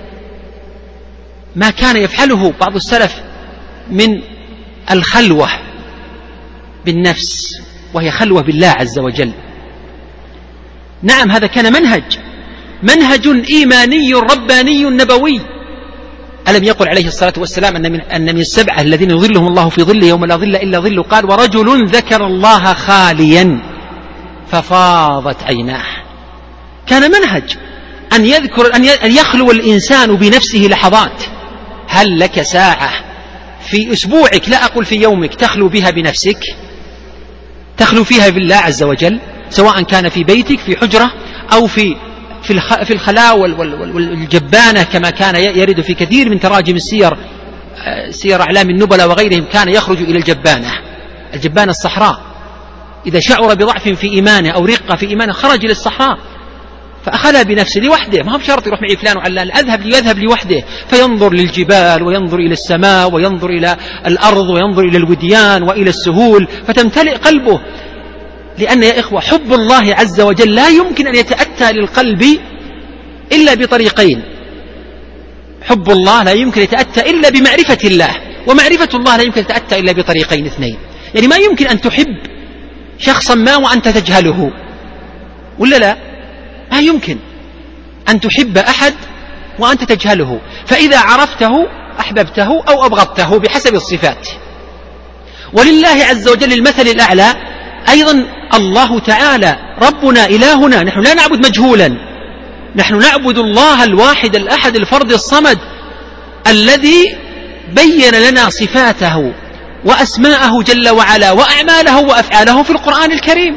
ما كان يفعله بعض السلف من الخلوة بالنفس، وهي خلوة بالله عز وجل. نعم، هذا كان منهج منهج إيماني رباني نبوي. ألم يقل عليه الصلاة والسلام أن من, أن من السبعة الذين يظلهم الله في ظله يوم لا ظل إلا ظله، قال: ورجل ذكر الله خاليا ففاضت عيناه. كان منهج أن يذكر أن يخلو الإنسان بنفسه لحظات. هل لك ساعة في أسبوعك، لا أقول في يومك، تخلو بها بنفسك، تخلو فيها بالله عز وجل، سواء كان في بيتك في حجرة أو في في الخلاء والجبانة، كما كان يرد في كثير من تراجم السير، سير أعلام النبلاء وغيرهم، كان يخرج إلى الجبانة الجبانة الصحراء. إذا شعر بضعف في إيمانه أو رقة في إيمانه خرج إلى الصحراء فأخلى بنفسه لوحده، ما هو بشرط يروح معي فلان وعلان، أذهب ليذهب لوحده، فينظر للجبال وينظر إلى السماء وينظر إلى الأرض وينظر إلى الوديان وإلى السهول، فتمتلئ قلبه. لأن يا إخوة حب الله عز وجل لا يمكن أن يتأتى للقلب إلا بطريقين. حب الله لا يمكن أن يتأتى إلا بمعرفة الله، ومعرفة الله لا يمكن أن يتأتى إلا بطريقين اثنين. يعني ما يمكن أن تحب شخصا ما وأنت تجهله، ولا لا؟ ما يمكن أن تحب أحد وأنت تجهله، فإذا عرفته أحببته أو أبغضته بحسب الصفات. ولله عز وجل المثل الأعلى أيضا. الله تعالى ربنا إلهنا، نحن لا نعبد مجهولا، نحن نعبد الله الواحد الأحد الفرد الصمد الذي بين لنا صفاته وأسماءه جل وعلا وأعماله وأفعاله في القرآن الكريم.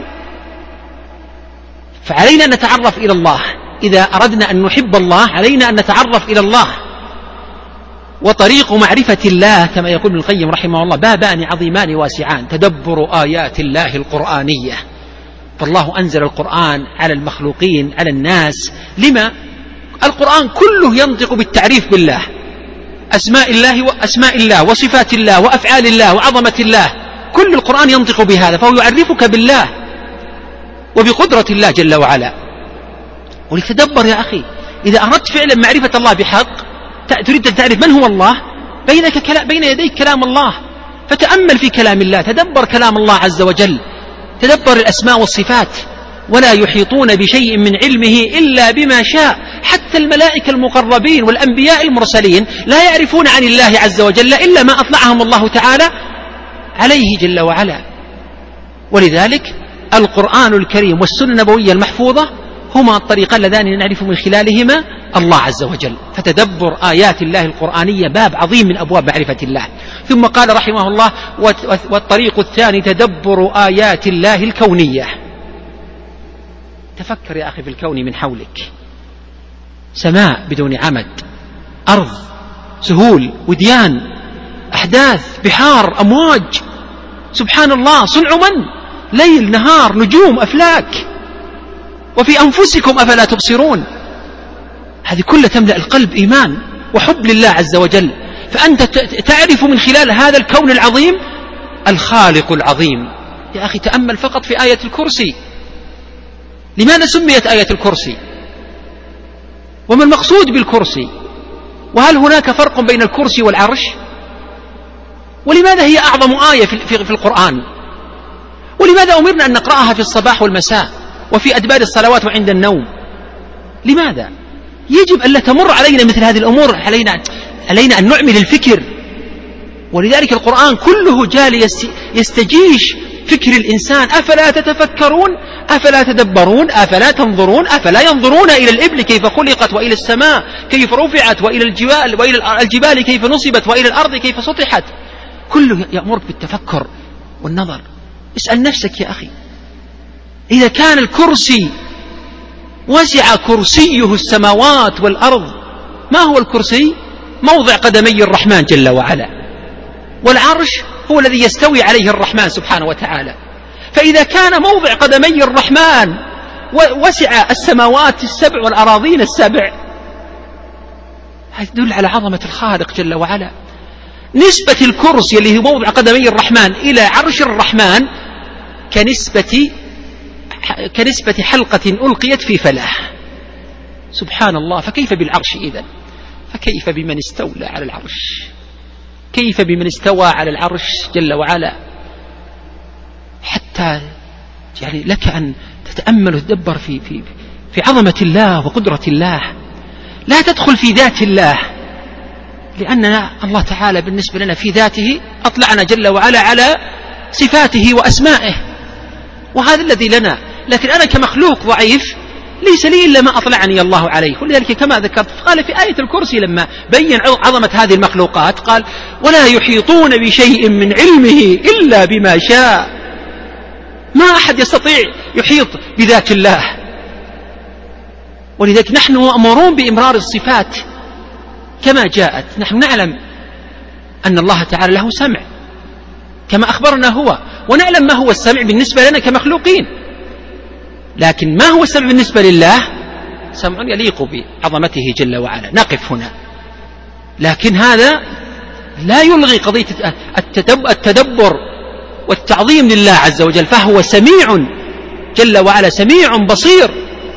فعلينا أن نتعرف إلى الله. إذا أردنا أن نحب الله علينا أن نتعرف إلى الله. وطريق معرفة الله كما يقول ابن القيم رحمه الله بابان عظيمان واسعان: تدبر آيات الله القرآنية. فالله أنزل القرآن على المخلوقين، على الناس. لما؟ القرآن كله ينطق بالتعريف بالله، أسماء الله وأسماء الله وصفات الله وأفعال الله وعظمة الله، كل القرآن ينطق بهذا، فهو يعرفك بالله وبقدرة الله جل وعلا. ولتدبر يا أخي، إذا أردت فعلا معرفة الله بحق، تريد أن تعرف من هو الله، بينك كلام بين يديك كلام الله، فتأمل في كلام الله، تدبر كلام الله عز وجل، تدبر الأسماء والصفات. ولا يحيطون بشيء من علمه إلا بما شاء. حتى الملائكة المقربين والأنبياء المرسلين لا يعرفون عن الله عز وجل إلا ما أطلعهم الله تعالى عليه جل وعلا. ولذلك القرآن الكريم والسنة النبوية المحفوظة هما الطريقان اللذان نعرف من خلالهما الله عز وجل. فتدبر آيات الله القرآنية باب عظيم من أبواب معرفة الله. ثم قال رحمه الله: والطريق الثاني تدبر آيات الله الكونية. تفكر يا أخي في الكون من حولك، سماء بدون عمد، أرض، سهول، وديان، أحداث، بحار، أمواج، سبحان الله، صنع من؟ ليل، نهار، نجوم، أفلاك. وفي أنفسكم أفلا تبصرون. هذه كلها تملأ القلب إيمان وحب لله عز وجل. فأنت تعرف من خلال هذا الكون العظيم الخالق العظيم. يا أخي تأمل فقط في آية الكرسي. لماذا سميت آية الكرسي؟ وما المقصود بالكرسي؟ وهل هناك فرق بين الكرسي والعرش؟ ولماذا هي أعظم آية في القرآن؟ ولماذا أمرنا أن نقرأها في الصباح والمساء وفي أدبار الصلوات وعند النوم؟ لماذا؟ يجب أن لا تمر علينا مثل هذه الأمور، علينا, علينا أن نعمل الفكر. ولذلك القرآن كله جال يستجيش فكر الإنسان. أفلا تتفكرون؟ أفلا تدبرون؟ أفلا تنظرون؟ أفلا ينظرون إلى الإبل كيف خلقت، وإلى السماء كيف رفعت، وإلى الجبال, وإلى الجبال كيف نصبت، وإلى الأرض كيف سطحت. كله يأمرك بالتفكر والنظر. اسأل نفسك يا أخي، إذا كان الكرسي وسع كرسيه السماوات والأرض، ما هو الكرسي؟ موضع قدمي الرحمن جل وعلا، والعرش هو الذي يستوي عليه الرحمن سبحانه وتعالى. فإذا كان موضع قدمي الرحمن وسع السماوات السبع والأراضين السبع، هذا يدل على عظمة الخالق جل وعلا. نسبة الكرسي اللي هو موضع قدمي الرحمن إلى عرش الرحمن كنسبة كنسبة حلقة ألقيت في فلاة. سبحان الله. فكيف بالعرش إذن؟ فكيف بمن استولى على العرش؟ كيف بمن استوى على العرش جل وعلا؟ حتى يعني لك أن تتأمل وتدبر في, في, في عظمة الله وقدرة الله. لا تدخل في ذات الله، لأننا الله تعالى بالنسبة لنا في ذاته أطلعنا جل وعلا على صفاته وأسمائه، وهذا الذي لنا. لكن أنا كمخلوق ضعيف ليس لي إلا ما أطلعني الله عليه. ولذلك كما ذكرت قال في آية الكرسي لما بين عظمة هذه المخلوقات قال: ولا يحيطون بشيء من علمه إلا بما شاء. ما أحد يستطيع يحيط بذات الله. ولذلك نحن مأمورون بإمرار الصفات كما جاءت. نحن نعلم أن الله تعالى له سمع كما أخبرنا هو، ونعلم ما هو السمع بالنسبة لنا كمخلوقين، لكن ما هو السمع بالنسبة لله؟ سمع يليق بعظمته جل وعلا. نقف هنا، لكن هذا لا يلغي قضية التدبر والتعظيم لله عز وجل، فهو سميع جل وعلا، سميع بصير.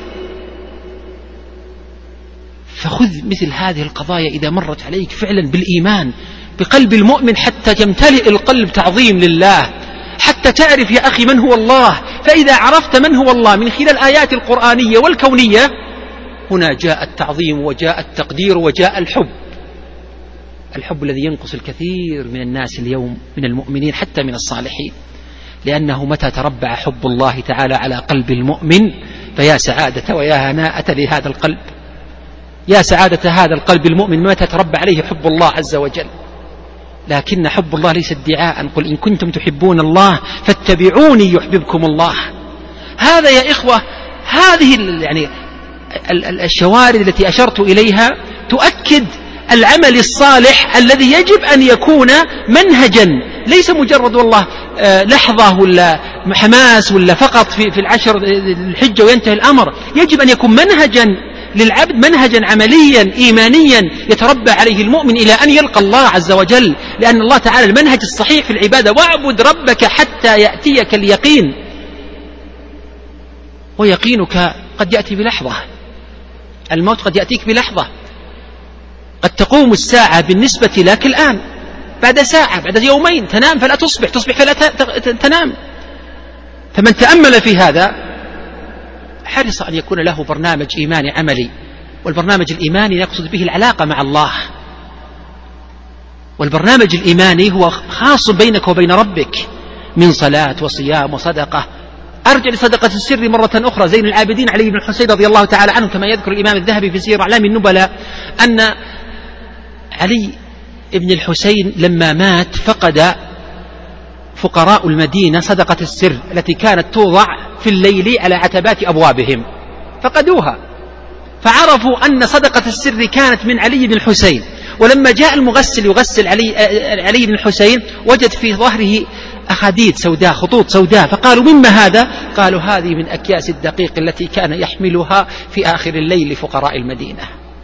فخذ مثل هذه القضايا إذا مرت عليك فعلا بالإيمان بقلب المؤمن، حتى يمتلئ القلب تعظيم لله، حتى تعرف يا أخي من هو الله. فإذا عرفت من هو الله من خلال الآيات القرآنية والكونية، هنا جاء التعظيم وجاء التقدير وجاء الحب، الحب الذي ينقص الكثير من الناس اليوم من المؤمنين حتى من الصالحين. لأنه متى تربع حب الله تعالى على قلب المؤمن فيا سعادة ويا هناءة لهذا القلب، يا سعادة هذا القلب المؤمن متى تربع عليه حب الله عز وجل. لكن حب الله ليس ادعاء. قل إن كنتم تحبون الله فاتبعوني يحببكم الله. هذا يا إخوة، هذه يعني الشوارد التي أشرت إليها تؤكد العمل الصالح الذي يجب أن يكون منهجا، ليس مجرد والله لحظة ولا حماس ولا فقط في في العشر الحجة وينتهي الأمر. يجب أن يكون منهجا للعبد، منهجا عمليا إيمانيا يتربى عليه المؤمن إلى أن يلقى الله عز وجل. لأن الله تعالى المنهج الصحيح في العبادة: واعبد ربك حتى يأتيك اليقين. ويقينك قد يأتي بلحظة، الموت قد يأتيك بلحظة، قد تقوم الساعة بالنسبة لك الآن، بعد ساعة، بعد يومين تنام فلا تصبح، تصبح فلا تنام. فمن تأمل في هذا حرص أن يكون له برنامج إيماني عملي. والبرنامج الإيماني يقصد به العلاقة مع الله، والبرنامج الإيماني هو خاص بينك وبين ربك من صلاة وصيام وصدقة. أرجع لصدقة السر مرة أخرى. زين العابدين علي بن الحسين رضي الله تعالى عنه كما يذكر الإمام الذهبي في سير أعلام النبلاء أن علي بن الحسين لما مات فقد فقراء المدينة صدقة السر التي كانت توضع في الليل على عتبات أبوابهم، فقدوها، فعرفوا أن صدقة السر كانت من علي بن الحسين. ولما جاء المغسل يغسل علي, علي بن الحسين وجد في ظهره أخاديد سوداء، خطوط سوداء، فقالوا: مما هذا؟ قالوا: هذه من أكياس الدقيق التي كان يحملها في آخر الليل لفقراء المدينة.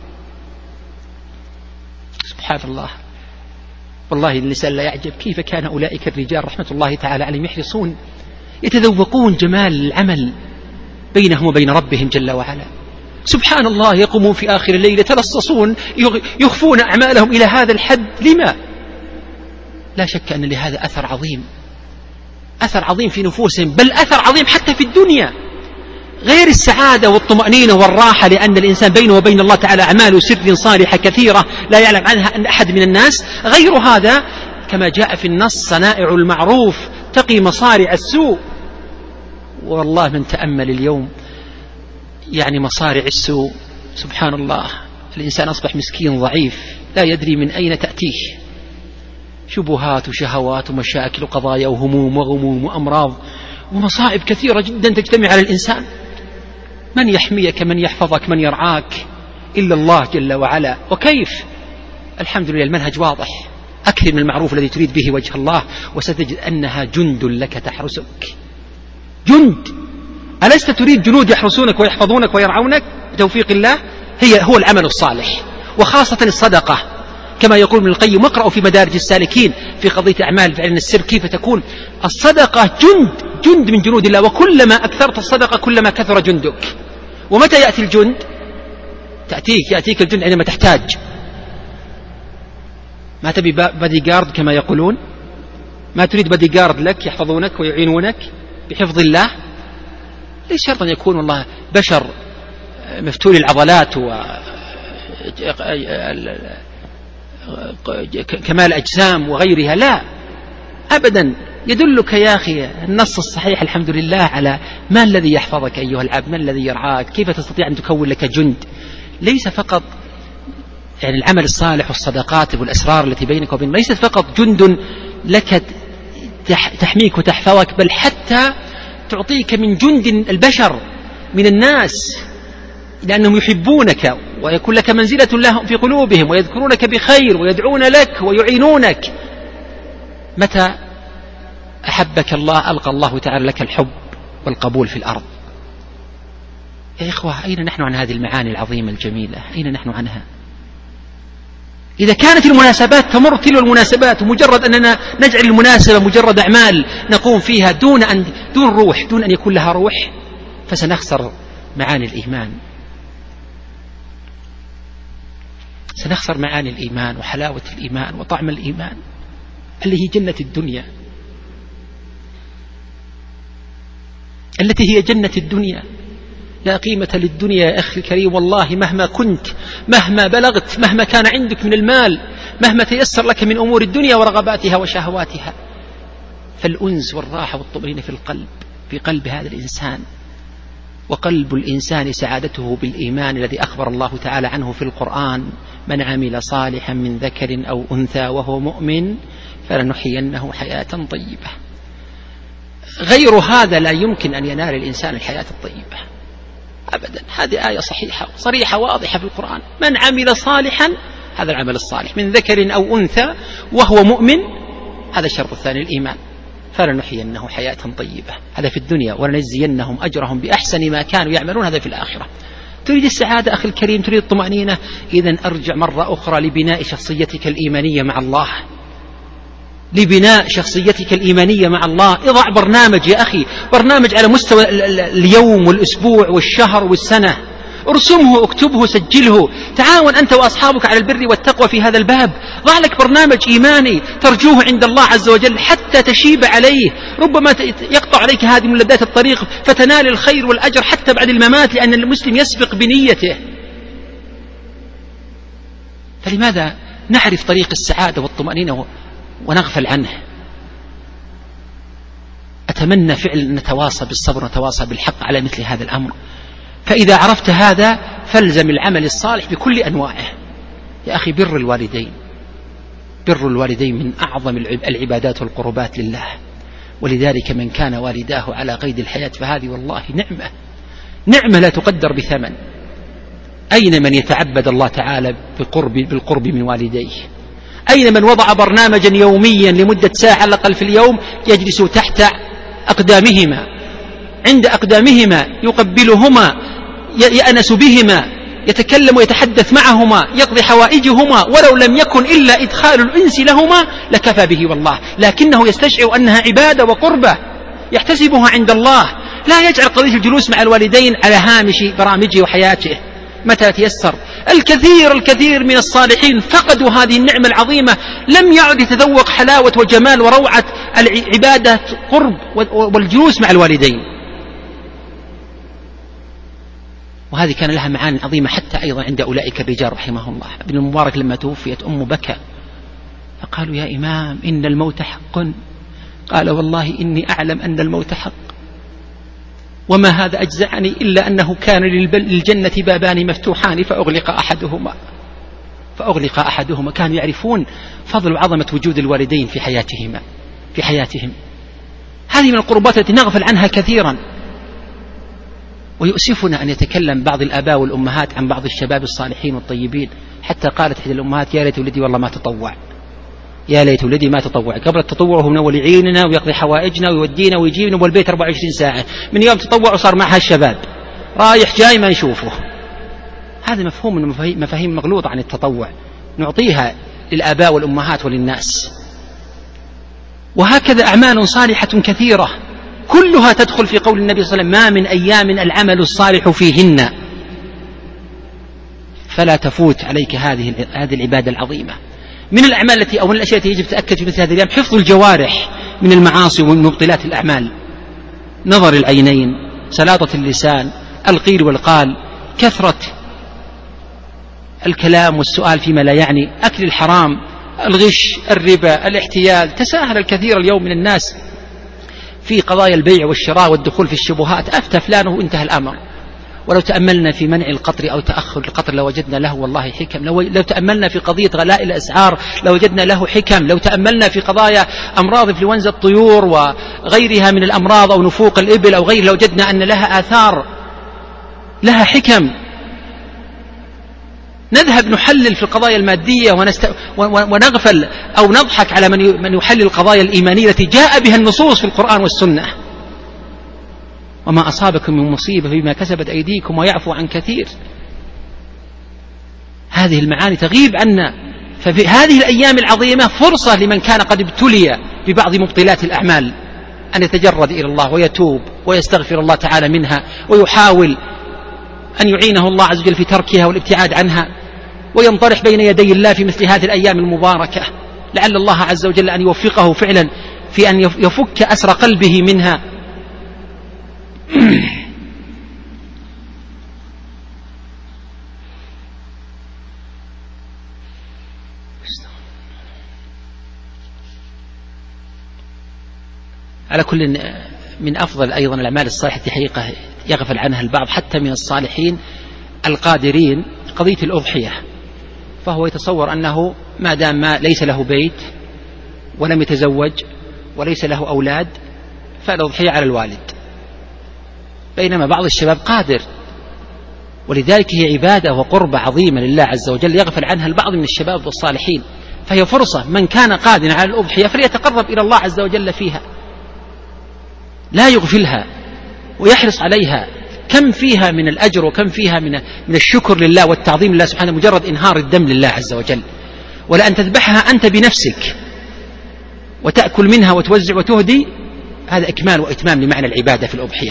سبحان الله. والله الإنسان لا يعجب كيف كان أولئك الرجال رحمة الله تعالى عليهم يحرصون، يتذوقون جمال العمل بينهم وبين ربهم جل وعلا. سبحان الله، يقومون في آخر الليل يتلصصون يخفون أعمالهم إلى هذا الحد. لما؟ لا شك أن لهذا أثر عظيم، أثر عظيم في نفوسهم، بل أثر عظيم حتى في الدنيا، غير السعادة والطمأنينة والراحة، لأن الإنسان بينه وبين الله تعالى أعمال سر صالحة كثيرة لا يعلم عنها أحد من الناس. غير هذا كما جاء في النص: صنائع المعروف تقي مصارع السوء. والله من تأمل اليوم يعني مصارع السوء، سبحان الله، الإنسان أصبح مسكين ضعيف لا يدري من أين تأتيه شبهات وشهوات ومشاكل وقضايا وهموم وغموم وأمراض ومصائب كثيرة جدا تجتمع على الإنسان. من يحميك، من يحفظك، من يرعاك إلا الله جل وعلا. وكيف؟ الحمد لله المنهج واضح: أكثر من المعروف الذي تريد به وجه الله وستجد أنها جند لك تحرسك. جند، ألست تريد جنود يحرسونك ويحفظونك ويرعونك بتوفيق الله؟ هي هو العمل الصالح، وخاصة الصدقة كما يقول ابن القيم: واقرأوا في مدارج السالكين في قضية أعمال فعل السر كيف تكون الصدقة جند جند من جنود الله، وكلما أكثرت الصدقة كلما كثر جندك. ومتى يأتي الجند؟ تأتيك يأتيك الجند عندما تحتاج. ما تبي بادي جارد كما يقولون؟ ما تريد بادي جارد لك يحفظونك ويعينونك بحفظ الله؟ ليس شرط أن يكون والله بشر مفتول العضلات و كمال أجسام وغيرها، لا أبدا. يدلك يا أخي النص الصحيح الحمد لله على ما الذي يحفظك أيها العبد، ما الذي يرعاك، كيف تستطيع أن تكون لك جند. ليس فقط يعني العمل الصالح والصدقات والأسرار التي بينك وبين، ليست فقط جند لك تحميك وتحفظك، بل حتى تعطيك من جند البشر من الناس، لأنهم يحبونك ويكون لك منزلة لهم في قلوبهم ويذكرونك بخير ويدعون لك ويعينونك. متى أحبك الله ألقى الله تعالى لك الحب والقبول في الأرض. يا إخوة، أين نحن عن هذه المعاني العظيمة الجميلة؟ أين نحن عنها؟ إذا كانت المناسبات تمر تلو المناسبات ومجرد أننا نجعل المناسبة مجرد أعمال نقوم فيها دون أن دون روح، دون أن يكون لها روح، فسنخسر معاني الإيمان، سنخسر معاني الإيمان وحلاوة الإيمان وطعم الإيمان اللي هي جنة الدنيا، التي هي جنة الدنيا. لا قيمة للدنيا يا أخي الكريم، والله مهما كنت، مهما بلغت، مهما كان عندك من المال، مهما تيسر لك من أمور الدنيا ورغباتها وشهواتها، فالأنس والراحة والطمأنينة في القلب، في قلب هذا الإنسان. وقلب الإنسان سعادته بالإيمان الذي أخبر الله تعالى عنه في القرآن: من عمل صالحا من ذكر أو أنثى وهو مؤمن فلنحيينه حياة طيبة. غير هذا لا يمكن أن ينال الإنسان الحياة الطيبة أبدا. هذه آية صحيحة صريحة واضحة في القرآن: من عمل صالحا، هذا العمل الصالح، من ذكر أو أنثى وهو مؤمن، هذا الشرط الثاني الإيمان، فلنحيينه حياة طيبة. هذا في الدنيا، ولنجزينهم أجرهم بأحسن ما كانوا يعملون، هذا في الآخرة. تريد السعادة أخي الكريم، تريد الطمأنينة، إذن أرجع مرة أخرى لبناء شخصيتك الإيمانية مع الله، لبناء شخصيتك الإيمانية مع الله. اضع برنامج يا أخي، برنامج على مستوى اليوم والأسبوع والشهر والسنة، ارسمه، اكتبه، سجله. تعاون أنت وأصحابك على البر والتقوى في هذا الباب. ضع لك برنامج إيماني ترجوه عند الله عز وجل حتى تشيب عليه. ربما يقطع عليك هذه من لذات الطريق فتنال الخير والأجر حتى بعد الممات، لأن المسلم يسبق بنيته. فلماذا نعرف طريق السعادة والطمأنينة ونغفل عنه؟ أتمنى فعلا أن نتواصى بالصبر ونتواصى بالحق على مثل هذا الأمر. فإذا عرفت هذا فالزم العمل الصالح بكل أنواعه. يا أخي، بر الوالدين، بر الوالدين من أعظم العبادات والقربات لله، ولذلك من كان والداه على قيد الحياة فهذه والله نعمة، نعمة لا تقدر بثمن. أين من يتعبد الله تعالى بقرب بالقرب من والديه؟ أين من وضع برنامجا يوميا لمدة ساعة على الأقل في اليوم يجلس تحت أقدامهما، عند أقدامهما، يقبلهما، يأنس بهما، يتكلم ويتحدث معهما، يقضي حوائجهما، ولو لم يكن إلا إدخال الأنس لهما لكفى به والله، لكنه يستشعر أنها عبادة وقربة يحتسبها عند الله. لا يجعل قضية الجلوس مع الوالدين على هامش برامجه وحياته، متى تيسر. الكثير الكثير من الصالحين فقدوا هذه النعمة العظيمة، لم يعد يتذوق حلاوة وجمال وروعة العبادة قرب والجلوس مع الوالدين. وهذه كان لها معاني عظيمة حتى أيضا عند أولئك الرجال رحمه الله. ابن المبارك لما توفيت أم بكى، فقالوا يا إمام إن الموت حق. قال والله إني أعلم أن الموت حق، وما هذا أجزعني إلا أنه كان للجنة بابان مفتوحان فأغلق أحدهما فأغلق أحدهما كانوا يعرفون فضل وعظمة وجود الوالدين في حياتهما في حياتهم. هذه من القربات التي نغفل عنها كثيرا. ويؤسفنا أن يتكلم بعض الآباء والأمهات عن بعض الشباب الصالحين والطيبين، حتى قالت إحدى الأمهات يا ليت ولدي والله ما تطوع، يا ليت ولدي ما تطوع. قبل التطوع هو من أول يعيننا ويقضي حوائجنا ويودينا ويجيبنا والبيت أربعة وعشرين ساعة، من يوم تطوع وصار معها الشباب رايح جاي ما نشوفه. هذا مفهوم من مفاهيم مغلوطة عن التطوع، نعطيها للآباء والأمهات وللناس. وهكذا أعمال صالحة كثيرة كلها تدخل في قول النبي صلى الله عليه وسلم ما من أيام العمل الصالح فيهن فلا تفوت عليك هذه هذه العبادة العظيمة. من الأعمال التي أو من الأشياء التي يجب تأكد في مثل هذه الأيام حفظ الجوارح من المعاصي ومن مبطلات الأعمال، نظر العينين، سلاطة اللسان، القيل والقال، كثرة الكلام والسؤال فيما لا يعني، أكل الحرام، الغش، الربا، الاحتيال. تساهل الكثير اليوم من الناس في قضايا البيع والشراء والدخول في الشبهات، أفتى فلان وانتهى الأمر. ولو تأملنا في منع القطر أو تأخر القطر لوجدنا له والله حكم. لو, لو تأملنا في قضية غلاء الأسعار لوجدنا له حكم. لو تأملنا في قضايا أمراض إنفلونزا الطيور وغيرها من الأمراض أو نفوق الإبل أو غيرها لوجدنا أن لها آثار، لها حكم. نذهب نحلل في القضايا المادية ونست... ونغفل أو نضحك على من, من يحلل القضايا الإيمانية التي جاء بها النصوص في القرآن والسنة. وما أصابكم من مصيبة بما كسبت أيديكم ويعفو عن كثير. هذه المعاني تغيب عنا. ففي هذه الأيام العظيمة فرصة لمن كان قد ابتلي ببعض مبطلات الأعمال أن يتجرد إلى الله ويتوب ويستغفر الله تعالى منها، ويحاول أن يعينه الله عز وجل في تركها والابتعاد عنها، وينطرح بين يدي الله في مثل هذه الأيام المباركة، لعل الله عز وجل أن يوفقه فعلا في أن يفك أسر قلبه منها. على كل من أفضل أيضا الأعمال الصالحة حقيقة يغفل عنها البعض حتى من الصالحين القادرين قضية الأضحية. فهو يتصور أنه ما دام ما ليس له بيت ولم يتزوج وليس له أولاد فالأضحية على الوالد، بينما بعض الشباب قادر، ولذلك هي عبادة وقربة عظيمة لله عز وجل يغفل عنها البعض من الشباب والصالحين. فهي فرصة، من كان قادرا على الأضحية فليتقرب إلى الله عز وجل فيها، لا يغفلها ويحرص عليها. كم فيها من الأجر وكم فيها من من الشكر لله والتعظيم لله سبحانه، مجرد إنهار الدم لله عز وجل. ولأن تذبحها أنت بنفسك وتأكل منها وتوزع وتهدي، هذا إكمال وإتمام لمعنى العبادة في الأضحية.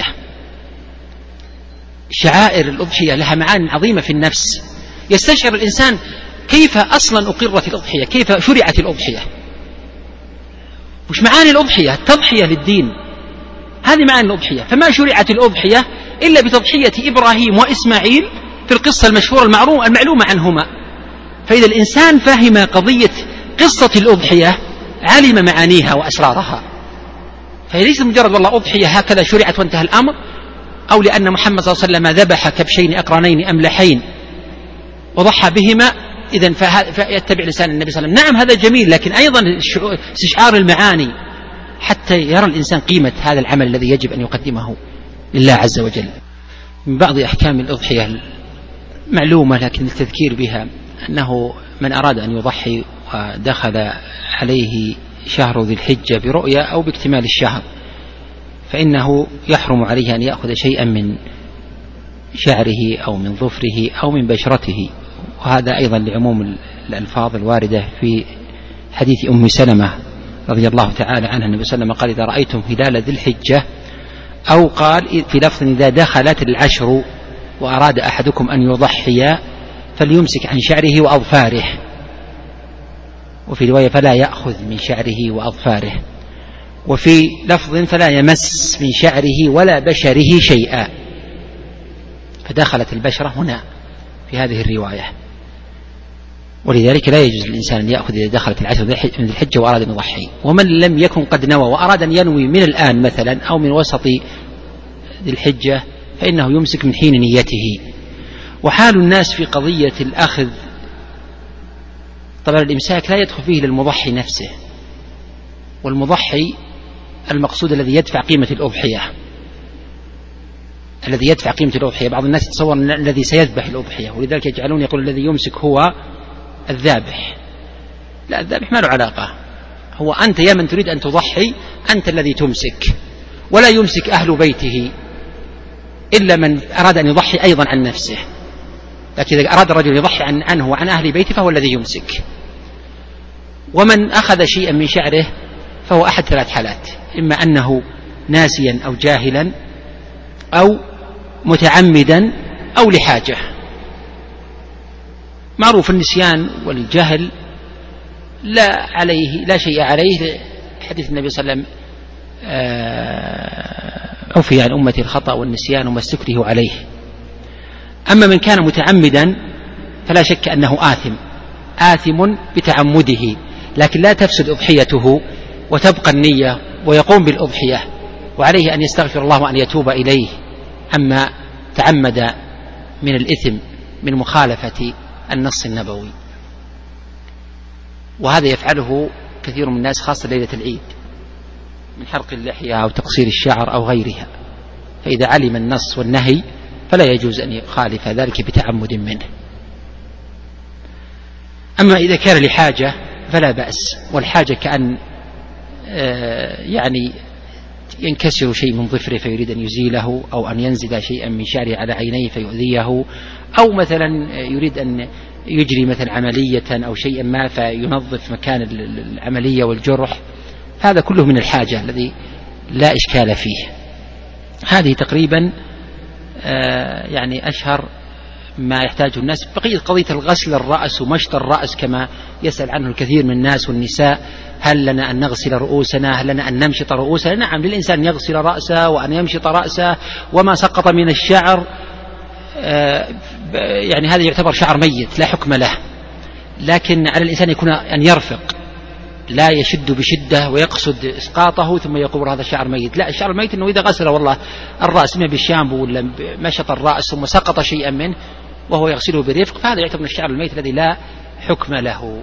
شعائر الأضحية لها معاني عظيمة في النفس، يستشعر الإنسان كيف أصلا أقرت الأضحية، كيف شرعت الأضحية، وش معاني الأضحية؟ التضحية للدين، هذه معاني الأضحية. فما شرعت الأضحية إلا بتضحية إبراهيم وإسماعيل في القصة المشهورة المعلومة عنهما. فإذا الإنسان فهم قضية قصة الأضحية علم معانيها وأسرارها. فهي ليس مجرد والله أضحية هكذا شرعت وانتهى الأمر، أو لأن محمد صلى الله عليه وسلم ذبح كبشين أقرنين أملحين وضحى بهما إذن فيتبع لسان النبي صلى الله عليه وسلم. نعم هذا جميل، لكن أيضا استشعار المعاني حتى يرى الإنسان قيمة هذا العمل الذي يجب أن يقدمه لله عز وجل. من بعض أحكام الأضحية معلومة لكن التذكير بها أنه من أراد أن يضحي ودخل عليه شهر ذي الحجة برؤية أو باكتمال الشهر فإنه يحرم عليه أن يأخذ شيئا من شعره أو من ظفره أو من بشرته. وهذا أيضا لعموم الألفاظ الواردة في حديث أم سلمة رضي الله تعالى عنها. النبي صلى الله عليه وسلم قال إذا رأيتم هلال ذي الحجة، أو قال في لفظ إذا دخلت العشر وأراد أحدكم أن يضحي فليمسك عن شعره وأظفاره، وفي رواية فلا يأخذ من شعره وأظفاره، وفي لفظ فلا يمس من شعره ولا بشره شيئا، فدخلت البشرة هنا في هذه الرواية. ولذلك لا يجوز للإنسان أن يأخذ إذا دخلت العشر من الحجة وأراد أن يضحي. ومن لم يكن قد نوى وأراد أن ينوي من الآن مثلا أو من وسط ذي الحجة فإنه يمسك من حين نيته. وحال الناس في قضية الأخذ، طبعا الإمساك لا يدخل فيه للمضحي نفسه، والمضحي المقصود الذي يدفع قيمة الأضحية، الذي يدفع قيمة الأضحية. بعض الناس يتصور الذي سيذبح الأضحية، ولذلك يجعلون يقول الذي يمسك هو الذابح. لا، الذابح ما له علاقة، هو أنت يا من تريد أن تضحي أنت الذي تمسك، ولا يمسك أهل بيته إلا من أراد أن يضحي أيضا عن نفسه. لكن إذا أراد الرجل يضحي عن عنه وعن أهل بيته فهو الذي يمسك. ومن أخذ شيئا من شعره فهو أحد ثلاث حالات: إما أنه ناسيا أو جاهلا أو متعمدا أو لحاجة. معروف النسيان والجهل لا عليه لا شيء عليه، حديث النبي صلى الله عليه وسلم: عفي عن أمتي الخطأ والنسيان وما استكره عليه. أما من كان متعمدا فلا شك أنه آثم آثم بتعمده، لكن لا تفسد أضحيته وتبقى النية ويقوم بالأضحية، وعليه أن يستغفر الله وأن يتوب إليه عما تعمد من الإثم من مخالفة النص النبوي. وهذا يفعله كثير من الناس خاصة ليلة العيد من حلق اللحية أو تقصير الشعر أو غيرها، فإذا علم النص والنهي فلا يجوز أن يخالف ذلك بتعمد منه. أما إذا كان لحاجة فلا بأس، والحاجة كأن يعني ينكسر شيء من ظفره فيريد أن يزيله، أو أن ينزل شيئا من شعره على عينيه فيؤذيه، أو مثلا يريد أن يجري مثل عملية أو شيئا ما فينظف مكان العملية والجرح، هذا كله من الحاجة الذي لا إشكال فيه. هذه تقريبا يعني أشهر ما يحتاجه الناس. بقية قضية الغسل الرأس ومشط الرأس كما يسأل عنه الكثير من الناس والنساء: هل لنا أن نغسل رؤوسنا؟ هل لنا أن نمشط رؤوسنا؟ نعم، للإنسان أن يغسل رأسه وأن يمشط رأسه، وما سقط من الشعر يعني هذا يعتبر شعر ميت لا حكم له، لكن على الإنسان يكون أن يرفق، لا يشد بشدة ويقصد إسقاطه ثم يقول هذا شعر ميت. لا، الشعر الميت أنه إذا غسل والله الرأس ما بالشامبو ولا مشط الرأس ثم سقط شيئا منه وهو يغسله برفق فهذا يعتبر من الشعر الميت الذي لا حكم له.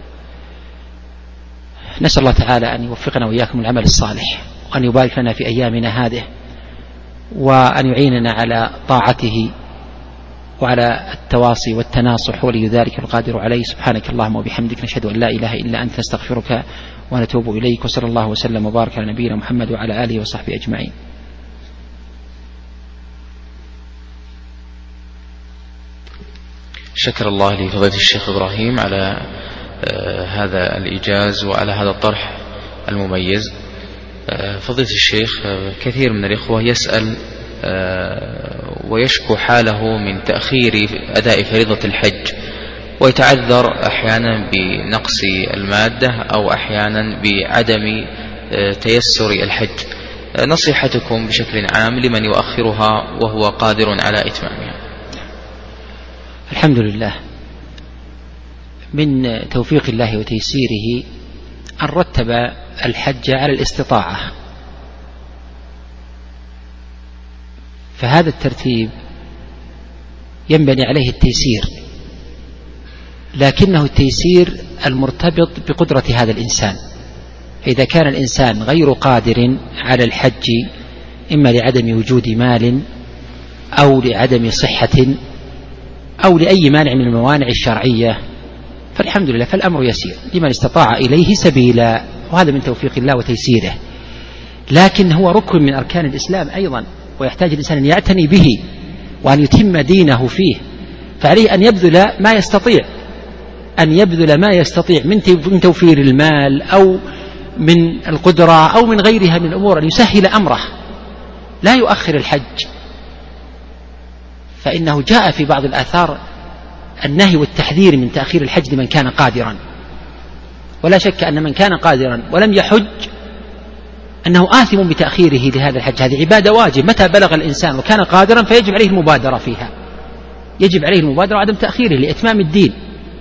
نسأل الله تعالى أن يوفقنا وإياكم العمل الصالح، وأن يبارك لنا في أيامنا هذه، وأن يعيننا على طاعته وعلى التواصي والتناصح، ولي ذلك القادر عليه. سبحانك اللهم وبحمدك، نشهد أن لا إله إلا أنت، نستغفرك ونتوب إليك، وصلى الله وسلم وبارك على نبينا محمد وعلى آله وصحبه أجمعين. شكر الله لفضيلة الشيخ إبراهيم على آه هذا الإيجاز وعلى هذا الطرح المميز. آه فضيلة الشيخ، آه كثير من الإخوة يسأل آه ويشكو حاله من تأخير أداء فريضة الحج، ويتعذر أحيانا بنقص المادة أو أحيانا بعدم آه تيسر الحج. آه نصيحتكم بشكل عام لمن يؤخرها وهو قادر على إتمامها؟ الحمد لله، من توفيق الله وتيسيره أن رتب الحج على الاستطاعة، فهذا الترتيب ينبني عليه التيسير، لكنه التيسير المرتبط بقدرة هذا الإنسان. فإذا كان الإنسان غير قادر على الحج إما لعدم وجود مال أو لعدم صحة أو لأي مانع من الموانع الشرعية فالحمد لله، فالأمر يسير لمن استطاع إليه سبيلا، وهذا من توفيق الله وتيسيره. لكن هو ركن من أركان الإسلام أيضا، ويحتاج الإنسان أن يعتني به وأن يتم دينه فيه، فعليه أن يبذل ما يستطيع أن يبذل ما يستطيع من توفير المال أو من القدرة أو من غيرها من الأمور، أن يسهل أمره، لا يؤخر الحج. فإنه جاء في بعض الآثار النهي والتحذير من تأخير الحج لمن كان قادرا، ولا شك أن من كان قادرا ولم يحج أنه آثم بتأخيره لهذا الحج. هذه عبادة واجب، متى بلغ الإنسان وكان قادرا فيجب عليه المبادرة فيها، يجب عليه المبادرة وعدم تأخيره لإتمام الدين.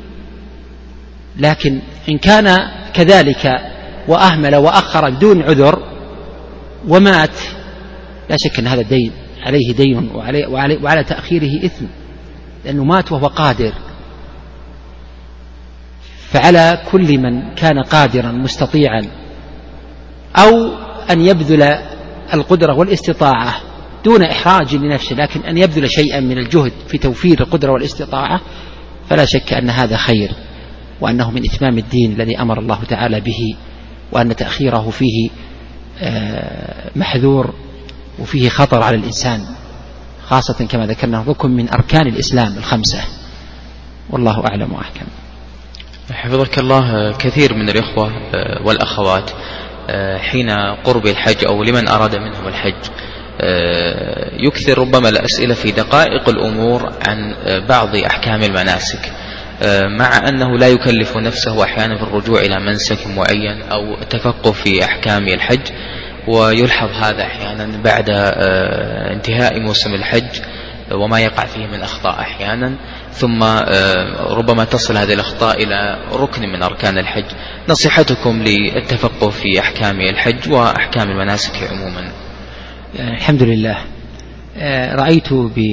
لكن إن كان كذلك وأهمل وأخر بدون عذر ومات، لا شك أن هذا الدين عليه دين وعلى, وعلى, وعلى تأخيره إثم، لأنه مات وهو قادر. فعلى كل من كان قادرا مستطيعا أو أن يبذل القدرة والاستطاعة دون إحراج لنفسه، لكن أن يبذل شيئا من الجهد في توفير القدرة والاستطاعة، فلا شك أن هذا خير، وأنه من إتمام الدين الذي أمر الله تعالى به، وأن تأخيره فيه محذور وفيه خطر على الإنسان، خاصة كما ذكرنا ركن من أركان الإسلام الخمسة. والله أعلم وأحكم. حفظك الله. كثير من الإخوة والأخوات حين قرب الحج أو لمن أراد منهم الحج يكثر ربما الأسئلة في دقائق الأمور عن بعض أحكام المناسك، مع أنه لا يكلف نفسه أحيانا في الرجوع إلى منسك معين أو التفقه في أحكام الحج، ويلحظ هذا أحيانا بعد انتهاء موسم الحج وما يقع فيه من أخطاء أحيانا، ثم ربما تصل هذه الأخطاء إلى ركن من أركان الحج. نصيحتكم للتفقه في أحكام الحج وأحكام المناسك عموما. الحمد لله، رأيت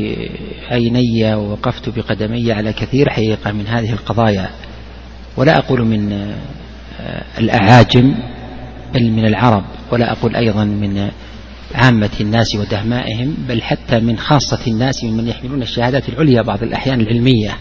بعيني ووقفت بقدمي على كثير حقيقة من هذه القضايا، ولا أقول من الأعاجم بل من العرب، ولا أقول أيضا من عامة الناس ودهمائهم، بل حتى من خاصة الناس ممن يحملون الشهادات العليا بعض الأحيان العلمية،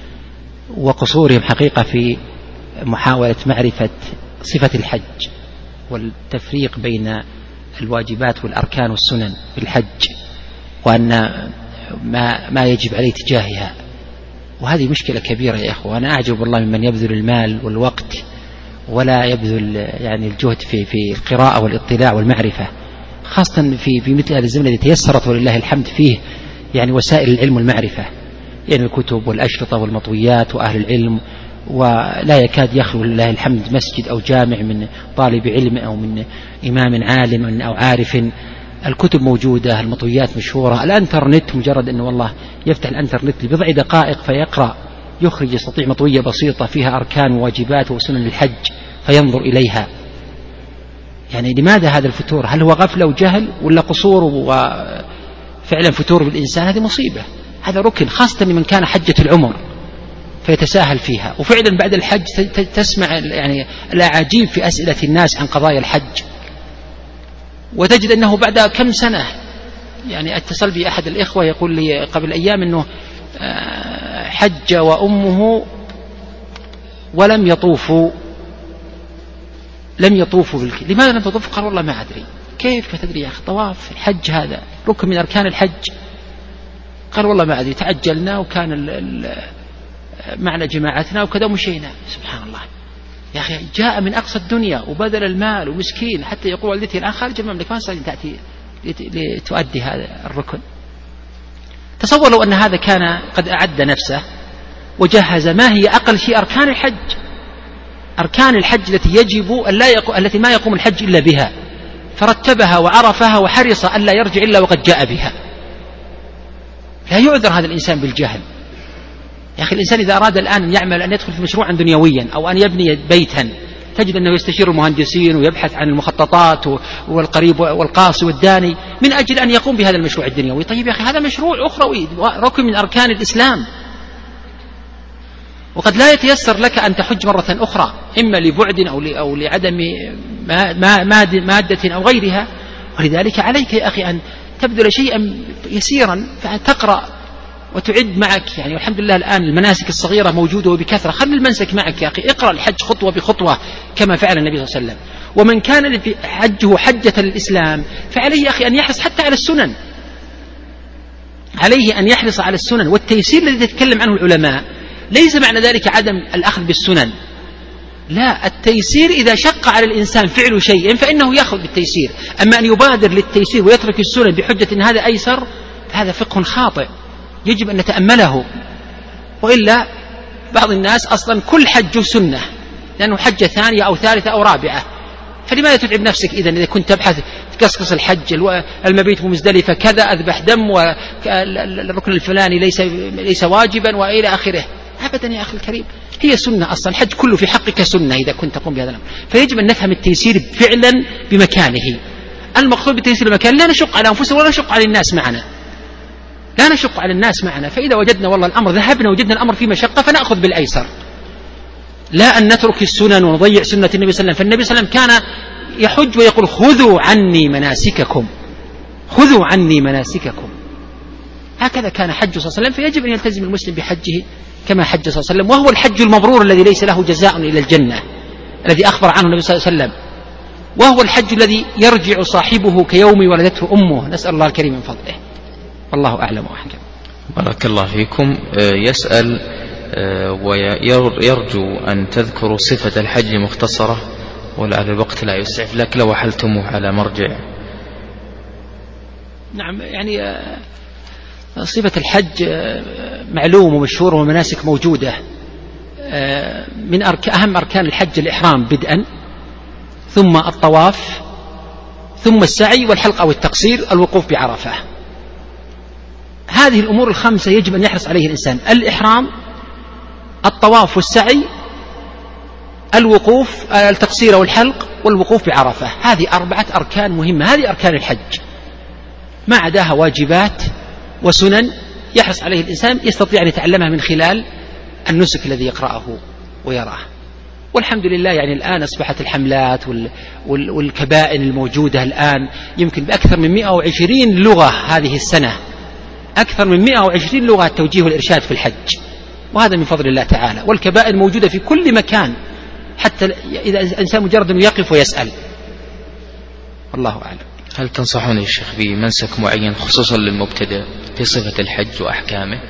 وقصورهم حقيقة في محاولة معرفة صفة الحج والتفريق بين الواجبات والأركان والسنن في الحج، وأن ما, ما يجب عليه تجاهها. وهذه مشكلة كبيرة يا أخوة. أنا أعجب والله ممن يبذل المال والوقت ولا يبذل يعني الجهد في, في القراءة والاطلاع والمعرفة، خاصة في, في مثل هذا الزمن الذي تيسرت ولله الحمد فيه يعني وسائل العلم والمعرفة، يعني الكتب والأشرطة والمطويات وأهل العلم، ولا يكاد يخلو لله الحمد مسجد أو جامع من طالب علم أو من إمام عالم أو عارف. الكتب موجودة، المطويات مشهورة، الانترنت مجرد أنه والله يفتح الانترنت لبضع دقائق فيقرأ يخرج يستطيع مطوية بسيطة فيها أركان وواجبات وسنن الحج فينظر إليها. يعني لماذا هذا الفتور؟ هل هو غفلة وجهل ولا قصور وفعلا فتور بالإنسان؟ هذه مصيبة، هذا ركن، خاصة لمن كان حجة العمر فيتساهل فيها. وفعلا بعد الحج تسمع يعني الأعاجيب في أسئلة الناس عن قضايا الحج، وتجد أنه بعد كم سنة، يعني اتصل بي أحد الإخوة يقول لي قبل أيام أنه حج وأمه ولم يطوفوا لم يطوفوا بالك... لماذا لم تطوف؟ قال والله ما أدري. كيف تدري يا أخي؟ طواف الحج هذا ركن من أركان الحج. قال والله ما أدري، تعجلنا وكان ال... ال... معنا جماعتنا وكذا ومشينا. سبحان الله يا أخي، جاء من أقصى الدنيا وبذل المال ومسكين، حتى يقول والدتي الآن خارج المملكة ما استطيع تأتي لتؤدي هذا الركن. تصور لو أن هذا كان قد أعد نفسه وجهز ما هي أقل شيء أركان الحج، أركان الحج التي يجب أن لا يقو... التي ما يقوم الحج إلا بها، فرتبها وعرفها وحرص أن لا يرجع إلا وقد جاء بها. لا يعذر هذا الإنسان بالجهل يا أخي. الإنسان إذا أراد الآن أن يعمل أن يدخل في مشروعا دنيويا أو أن يبني بيتا، تجد أنه يستشير المهندسين ويبحث عن المخططات والقريب والقاصي والداني من أجل أن يقوم بهذا المشروع الدنيوي. طيب يا أخي، هذا مشروع أخروي، ركن من أركان الإسلام، وقد لا يتيسر لك أن تحج مرة أخرى، إما لبعد أو لعدم مادة أو غيرها. ولذلك عليك يا أخي أن تبذل شيئا يسيرا، فتقرأ وتعد معك. يعني والحمد لله الآن المناسك الصغيرة موجودة وبكثرة، خلي المنسك معك يا أخي، اقرأ الحج خطوة بخطوة كما فعل النبي صلى الله عليه وسلم. ومن كان حجه حجة للإسلام فعليه يا أخي أن يحرص حتى على السنن، عليه أن يحرص على السنن. والتيسير الذي يتكلم عنه العلماء ليس معنى ذلك عدم الأخذ بالسنن، لا، التيسير إذا شق على الإنسان فعل شيء فإنه يأخذ بالتيسير. أما أن يبادر للتيسير ويترك السنن بحجة إن هذا أيسر، هذا فقه خاطئ. يجب أن نتأمله، وإلا بعض الناس أصلا كل حج سنة لأنه حجة ثانية أو ثالثة أو رابعة، فلماذا تتعب نفسك إذن إذا كنت تبحث تقصقص الحج المبيت بمزدلفة كذا أذبح دم والركن الفلاني ليس ليس واجبا وإلى آخره. أبدا يا أخي الكريم، هي سنة أصلا، الحج كله في حقك سنة إذا كنت تقوم بهذا الأمر. فيجب أن نفهم التيسير فعلا بمكانه. المقصود بالتيسير بمكان لا نشق على أنفسنا ولا نشق على الناس معنا، لا نشق على الناس معنا. فإذا وجدنا والله الأمر ذهبنا وجدنا الأمر في مشقة فنأخذ بالأيسر، لا أن نترك السنن ونضيع سنة النبي صلى الله عليه وسلم. فالنبي صلى الله عليه وسلم كان يحج ويقول خذوا عني مناسككم، خذوا عني مناسككم. هكذا كان حج صلى الله عليه وسلم. فيجب أن يلتزم المسلم بحجه كما حج صلى الله عليه وسلم، وهو الحج المبرور الذي ليس له جزاء إلى الجنة، الذي أخبر عنه النبي صلى الله عليه وسلم، وهو الحج الذي يرجع صاحبه كيوم ولدته أمه. نسأل الله الكريم من فضله، والله أعلم وأحكم. بارك الله فيكم. يسأل ويرجو أن تذكروا صفة الحج مختصرة ولعل الوقت لا يسعف، لك لو حلتموه على مرجع. نعم، يعني صفة الحج معلوم ومشهور ومناسك موجودة. من أهم أركان الحج الإحرام بدءا، ثم الطواف، ثم السعي والحلق أو التقصير، الوقوف بعرفة. هذه الأمور الخمسة يجب أن يحرص عليه الإنسان: الإحرام، الطواف والسعي، الوقوف التقصير والحلق، والوقوف بعرفة. هذه أربعة أركان مهمة، هذه أركان الحج، ما عداها واجبات وسنن يحرص عليه الإنسان يستطيع أن يتعلمها من خلال النسك الذي يقرأه ويراه. والحمد لله يعني الآن أصبحت الحملات والكبائن الموجودة الآن يمكن بأكثر من مئة وعشرين لغة هذه السنة، أكثر من مئة وعشرين لغة توجيه والإرشاد في الحج، وهذا من فضل الله تعالى. والكبائن موجودة في كل مكان، حتى إذا الإنسان مجرد أن يقف ويسأل. والله أعلم. هل تنصحون يا شيخ بمنسك معين خصوصا للمبتدئ في صفة الحج وأحكامه؟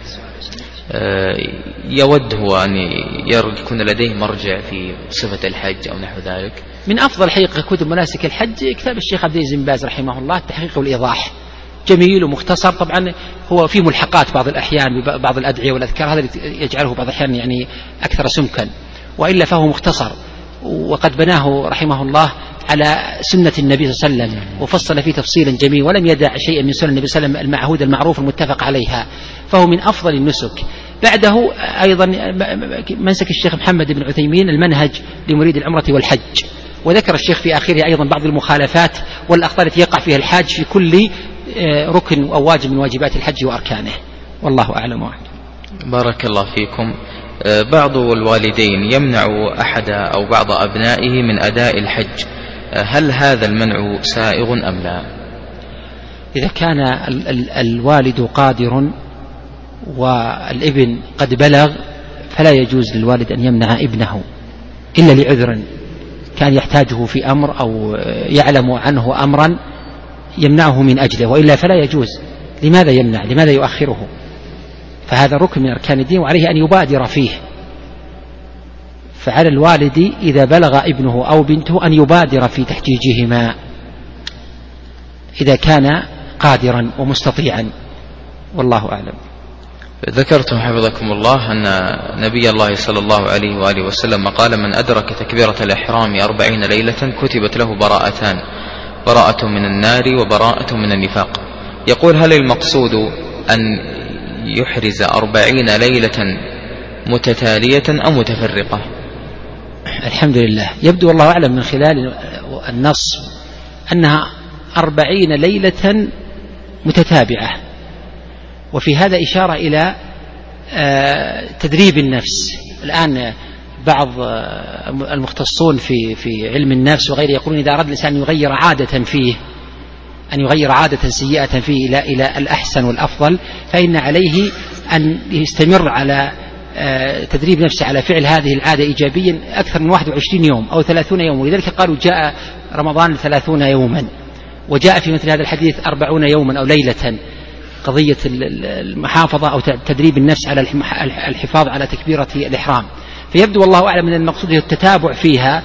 يود هو أن يكون لديه مرجع في صفة الحج أو نحو ذلك. من أفضل حقيقة كتب مناسك الحج كتاب الشيخ عبد العزيز بن باز رحمه الله، التحقيق والإيضاح، جميل ومختصر. طبعا هو في ملحقات بعض الأحيان ببعض الأدعية والأذكار، هذا يجعله بعض الأحيان يعني أكثر سمكا، وإلا فهو مختصر، وقد بناه رحمه الله على سنة النبي صلى الله عليه وسلم وفصل فيه تفصيلا جميل، ولم يدع شيئا من سنة النبي صلى الله عليه وسلم المعهود المعروف المتفق عليها، فهو من أفضل النسك. بعده أيضا منسك الشيخ محمد بن عثيمين المنهج لمريد العمرة والحج، وذكر الشيخ في آخره أيضا بعض المخالفات والأخطاء التي يقع فيها الحاج في كل ركن أو واجب من واجبات الحج وأركانه، والله أعلم وأعلم. بارك الله فيكم. بعض الوالدين يمنع أحد أو بعض أبنائه من أداء الحج، هل هذا المنع سائغ أم لا؟ إذا كان ال- ال- الوالد قادر والابن قد بلغ فلا يجوز للوالد أن يمنع ابنه إلا لعذر كان يحتاجه في أمر أو يعلم عنه أمرا يمنعه من أجله، وإلا فلا يجوز. لماذا يمنع؟ لماذا يؤخره؟ فهذا ركن من أركان الدين وعليه أن يبادر فيه. فعلى الوالد إذا بلغ ابنه أو بنته أن يبادر في تحجيجهما إذا كان قادرا ومستطيعا، والله أعلم. ذكرتم حفظكم الله أن نبي الله صلى الله عليه وآله وسلم قال: من أدرك تكبيرة الإحرام أربعين ليلة كتبت له براءتان، براءة من النار وبراءة من النفاق. يقول: هل المقصود أن يحرز أربعين ليلة متتالية أو متفرقة؟ الحمد لله، يبدو والله أعلم من خلال النص أنها أربعين ليلة متتابعة، وفي هذا إشارة إلى تدريب النفس. الآن بعض المختصون في في علم النفس وغيره يقولون إذا أراد الإنسان أن يغير عادة فيه أن يغير عادة سيئة فيه إلى إلى الأحسن والأفضل، فإن عليه أن يستمر على تدريب نفسه على فعل هذه العادة إيجابيا أكثر من واحد وعشرين يوم أو ثلاثون يوم. ولذلك قالوا جاء رمضان ثلاثون يوما، وجاء في مثل هذا الحديث أربعون يوما أو ليلة، قضية المحافظة أو تدريب النفس على الحفاظ على تكبيرة الإحرام. فيبدو والله أعلم من المقصود التتابع فيها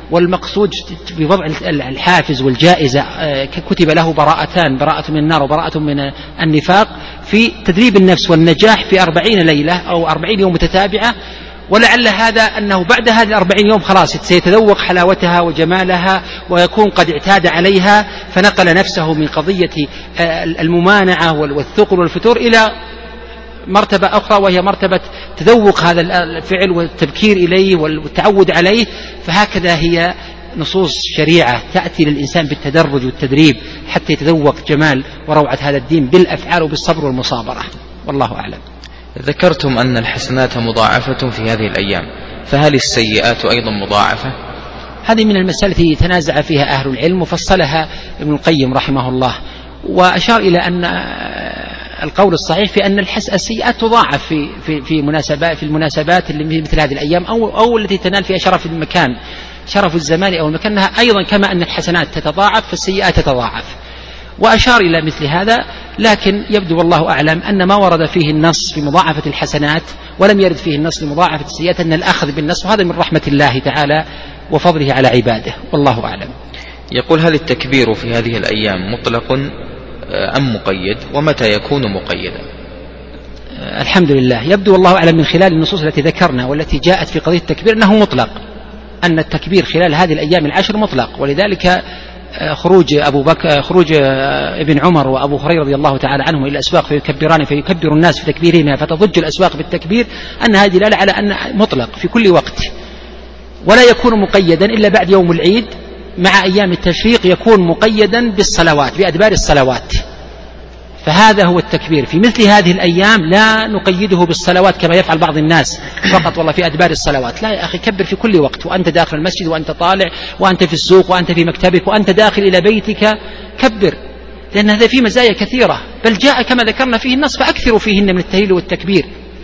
والمقصود بوضع الحافز والجائزة كتب له براءتان، براءة من النار وبراءة من النفاق، في تدريب النفس والنجاح في أربعين ليلة أو أربعين يوم متتابعة. ولعل هذا أنه بعد هذه الأربعين يوم خلاص سيتذوق حلاوتها وجمالها ويكون قد اعتاد عليها، فنقل نفسه من قضية الممانعة والثقل والفتور إلى مرتبة أخرى، وهي مرتبة تذوق هذا الفعل والتبكير إليه والتعود عليه. فهكذا هي نصوص شريعة تأتي للإنسان بالتدرج والتدريب حتى يتذوق جمال وروعة هذا الدين بالأفعال وبالصبر والمصابرة، والله أعلم. ذكرتم أن الحسنات مضاعفة في هذه الأيام، فهل السيئات أيضا مضاعفة؟ هذه من المسائل التي تنازع فيها أهل العلم، وفصلها ابن القيم رحمه الله، وأشار إلى أن القول الصحيح في أن السيئات تضاعف في في في مناسبات في المناسبات اللي مثل هذه الأيام أو أو التي تنال فيها شرف المكان، شرف الزمان أو المكان، أيضا كما أن الحسنات تتضاعف فالسيئات تتضاعف، وأشار إلى مثل هذا. لكن يبدو والله أعلم أن ما ورد فيه النص في مضاعفة الحسنات ولم يرد فيه النص لمضاعفة السيئات أن الأخذ بالنص، وهذا من رحمة الله تعالى وفضله على عباده، والله أعلم. يقول: هل التكبير في هذه الأيام مطلق أم مقيد، ومتى يكون مقيدا؟ الحمد لله، يبدو والله أعلم من خلال النصوص التي ذكرنا والتي جاءت في قضية التكبير أنه مطلق، أن التكبير خلال هذه الأيام العشر مطلق. ولذلك خروج أبو بكر خروج ابن عمر وأبو هريرة رضي الله تعالى عنهم إلى الأسواق فيكبران فيكبر الناس في تكبيرهما فتضج الأسواق بالتكبير، أن هذه دلالة على أن مطلق في كل وقت، ولا يكون مقيدا إلا بعد يوم العيد مع أيام التشريق، يكون مقيدا بالصلوات بأدبار الصلوات. فهذا هو التكبير في مثل هذه الأيام، لا نقيده بالصلوات كما يفعل بعض الناس فقط والله في أدبار الصلوات، لا يا أخي، كبر في كل وقت، وأنت داخل المسجد وأنت طالع وأنت في السوق وأنت في مكتبك وأنت داخل إلى بيتك، كبر، لأن هذا فيه مزايا كثيرة، بل جاء كما ذكرنا فيه النص فأكثروا فيهن من التهليل والتكبير،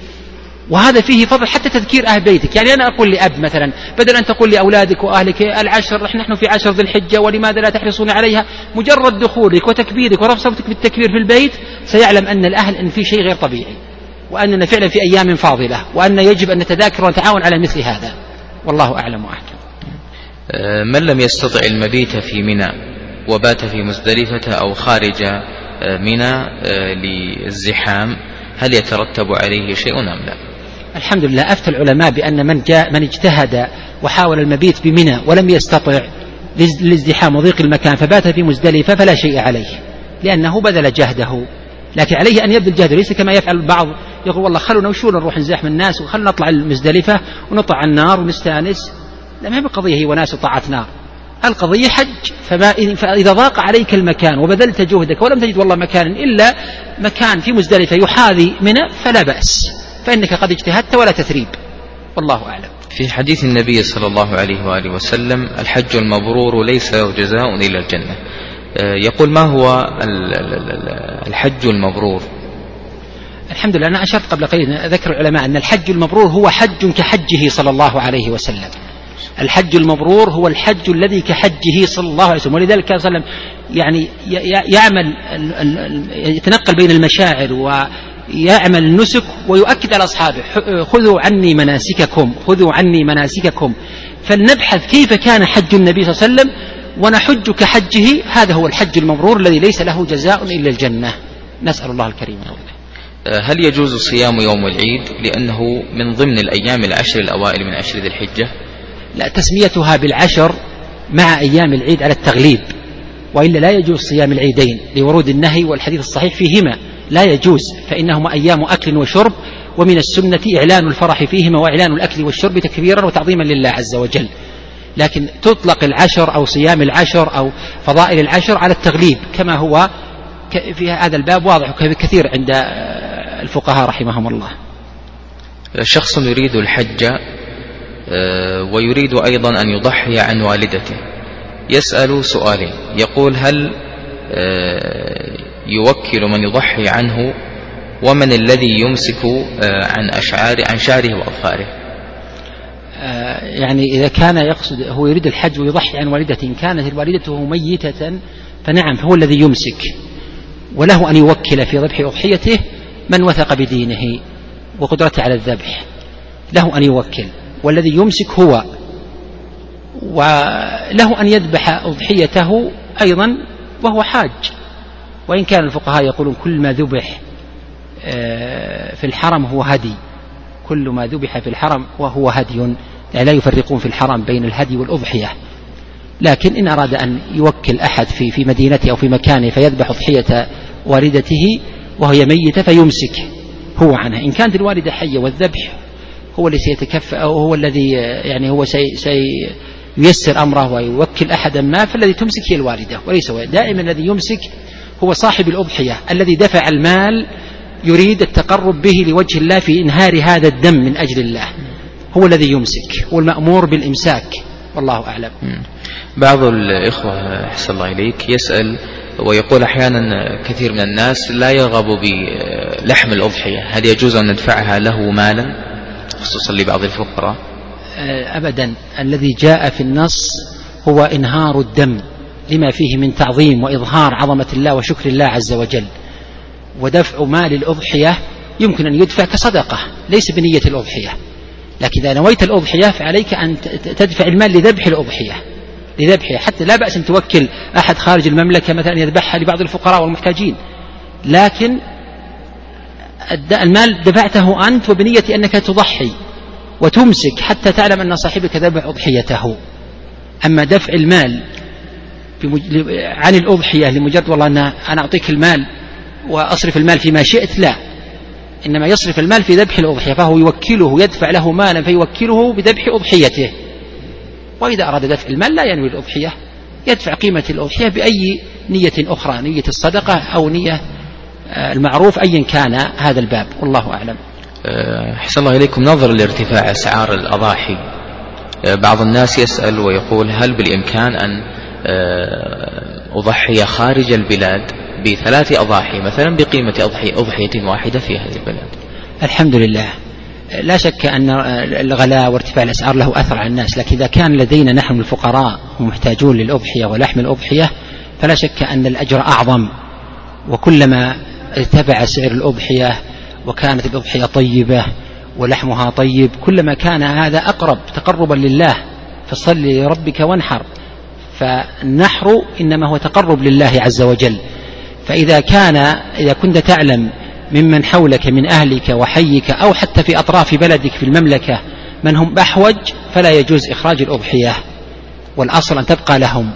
وهذا فيه فضل حتى تذكير أهل بيتك. يعني أنا أقول لأب مثلا بدل أن تقول لأولادك وأهلك العشر نحن في عشر ذي الحجة ولماذا لا تحرصون عليها، مجرد دخولك وتكبيرك ورفع صوتك بالتكبير في البيت سيعلم أن الأهل أن في شيء غير طبيعي، وأننا فعلا في أيام فاضلة، وأن يجب أن نتذاكر ونتعاون على مثل هذا، والله أعلم وأحكم. من لم يستطع المبيت في منى وبات في مزدلفة أو خارج منى للزحام، هل يترتب عليه شيء أم لا؟ الحمد لله، أفتى العلماء بأن من جاء من اجتهد وحاول المبيت بمنى ولم يستطع للازدحام وضيق المكان فبات في مزدلفة فلا شيء عليه، لأنه بذل جهده، لكن عليه أن يبذل جهده، ليس كما يفعل البعض يقول والله خلونا وشونا نروح نزاحم الناس وخلونا نطلع المزدلفة ونطلع النار ونستانس. لا، ما هي بقضية هي وناس وطاعت نار، القضية حج. فما فإذا ضاق عليك المكان وبذلت جهدك ولم تجد والله مكان إلا مكان في مزدلفة يحاذي منى فلا بأس، فإنك قد اجتهدت ولا تثريب، والله أعلم. في حديث النبي صلى الله عليه وآله وسلم: الحج المبرور ليس له جزاء إلا الجنة. يقول: ما هو الحج المبرور؟ الحمد لله، أنا أشرت قبل قليل ذكر العلماء أن الحج المبرور هو حج كحجه صلى الله عليه وسلم. الحج المبرور هو الحج الذي كحجه صلى الله عليه وسلم، ولذلك صلى الله عليه وسلم يعني يعمل يتنقل بين المشاعر ويعمل النسك ويؤكد على أصحابه: خذوا عني مناسككم خذوا عني مناسككم. فلنبحث كيف كان حج النبي صلى الله عليه وسلم ونحج كحجه، هذا هو الحج المبرور الذي ليس له جزاء إلا الجنة، نسأل الله الكريم. هل يجوز صيام يوم العيد لأنه من ضمن الأيام العشر الأوائل من عشر ذي الحجة؟ لا، تسميتها بالعشر مع أيام العيد على التغليب، وإلا لا يجوز صيام العيدين لورود النهي والحديث الصحيح فيهما، لا يجوز، فإنهما أيام أكل وشرب، ومن السنة إعلان الفرح فيهما وإعلان الأكل والشرب تكبيرا وتعظيما لله عز وجل. لكن تطلق العشر أو صيام العشر أو فضائل العشر على التغليب كما هو في هذا الباب واضح كثير عند الفقهاء رحمهم الله. شخص يريد الحج ويريد أيضا أن يضحي عن والدته، يسأل سؤالين، يقول: هل يوكل من يضحي عنه، ومن الذي يمسك عن أشعار عن شعره وأظفاره؟ يعني إذا كان يقصد هو يريد الحج ويضحي عن والدته، إن كانت والدته ميتة فنعم، فهو الذي يمسك، وله أن يوكل في ذبح أضحيته من وثق بدينه وقدرته على الذبح، له أن يوكل، والذي يمسك هو وله أن يذبح أضحيته أيضا وهو حاج، وإن كان الفقهاء يقولون كل ما ذبح في الحرم هو هدي، كل ما ذبح في الحرم وهو هدي، يعني لا يفرقون في الحرم بين الهدي والأضحية. لكن إن أراد أن يوكل أحد في في مدينته أو في مكانه فيذبح أضحية والدته وهي ميتة فيمسك هو عنها. إن كانت الوالدة حية والذبح هو الذي سيتكفى أو هو الذي يعني هو سييسر أمره ويوكل أحدا ما، فالذي تمسك هي الوالدة وليس هو. دائما الذي يمسك هو صاحب الأضحية الذي دفع المال يريد التقرب به لوجه الله في إنهار هذا الدم من أجل الله، هو الذي يمسك، هو المأمور بالإمساك، والله أعلم. بعض الإخوة أحسن الله إليك يسأل ويقول أحيانا كثير من الناس لا يرغب بلحم الأضحية، هل يجوز أن ندفعها له مالا خصوصا لبعض الفقراء؟ أبدا، الذي جاء في النص هو إنهار الدم لما فيه من تعظيم وإظهار عظمة الله وشكر الله عز وجل، ودفع مال الأضحية يمكن أن يدفع كصدقة ليس بنية الأضحية، لكن إذا نويت الأضحية فعليك أن تدفع المال لذبح الأضحية لذبحها، حتى لا بأس أن توكل أحد خارج المملكة مثلا يذبحها لبعض الفقراء والمحتاجين، لكن المال دفعته أنت وبنية أنك تضحي وتمسك حتى تعلم أن صاحبك ذبح أضحيته. أما دفع المال عن الأضحية لمجرد والله أن أنا أعطيك المال وأصرف المال فيما شئت، لا، إنما يصرف المال في ذبح الأضحية، فهو يوكله يدفع له مالا فيوكله بذبح أضحيته. وإذا أراد دفع المال لا ينوي الأضحية، يدفع قيمة الأضحية بأي نية أخرى، نية الصدقة أو نية المعروف أيا كان هذا الباب، والله أعلم. أحسن الله إليكم، نظرا لارتفاع أسعار الأضاحي بعض الناس يسأل ويقول هل بالإمكان أن أضحي خارج البلاد بثلاث أضاحي مثلا بقيمة أضحية واحدة في هذه البلاد؟ الحمد لله، لا شك أن الغلاء وارتفاع الأسعار له أثر على الناس، لكن إذا كان لدينا نحن الفقراء محتاجون للأضحية ولحم الأضحية فلا شك أن الأجر أعظم، وكلما ارتفع سعر الأضحية وكانت الأضحية طيبة ولحمها طيب كلما كان هذا أقرب تقربا لله، فصل لربك وانحر، فالنحر إنما هو تقرب لله عز وجل. فإذا كان إذا كنت تعلم ممن حولك من أهلك وحيك أو حتى في أطراف بلدك في المملكة من هم أحوج فلا يجوز إخراج الأضحية، والأصل أن تبقى لهم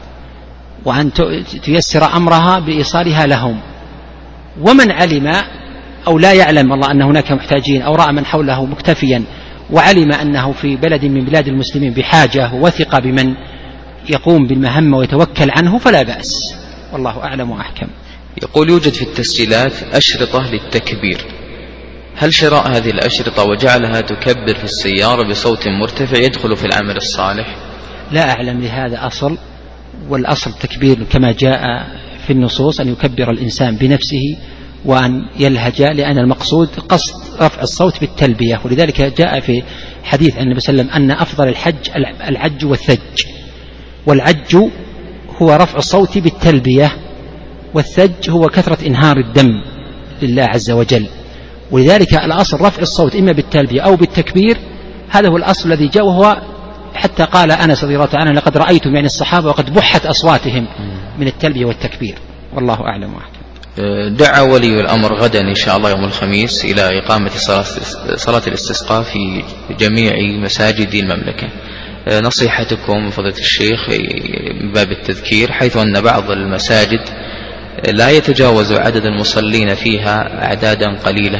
وأن تيسر أمرها بإيصالها لهم. ومن علم أو لا يعلم الله أن هناك محتاجين أو رأى من حوله مكتفيا وعلم أنه في بلد من بلاد المسلمين بحاجة ووثق بمن يقوم بالمهمة ويتوكل عنه فلا بأس، والله أعلم وأحكم. يقول يوجد في التسجيلات أشرطة للتكبير، هل شراء هذه الأشرطة وجعلها تكبر في السيارة بصوت مرتفع يدخل في العمل الصالح؟ لا أعلم لهذا أصل، والأصل التكبير كما جاء في النصوص أن يكبر الإنسان بنفسه وأن يلهج، لأن المقصود قصد رفع الصوت بالتلبية، ولذلك جاء في حديث عن النبي صلى الله عليه وسلم أن أفضل الحج العج والثج، والعج هو رفع الصوت بالتلبية، والثج هو كثرة إنهار الدم لله عز وجل، ولذلك الأصل رفع الصوت إما بالتلبية أو بالتكبير، هذا هو الأصل الذي جاء، وهو حتى قال أنس رضي الله عنه لقد رأيتم يعني الصحابة وقد بحت أصواتهم من التلبية والتكبير، والله أعلم وأحكم. دعا ولي الأمر غدا إن شاء الله يوم الخميس إلى إقامة صلاة الاستسقاء في جميع مساجد المملكة، نصيحتكم فضيلة الشيخ من باب التذكير، حيث أن بعض المساجد لا يتجاوز عدد المصلين فيها أعدادا قليلة؟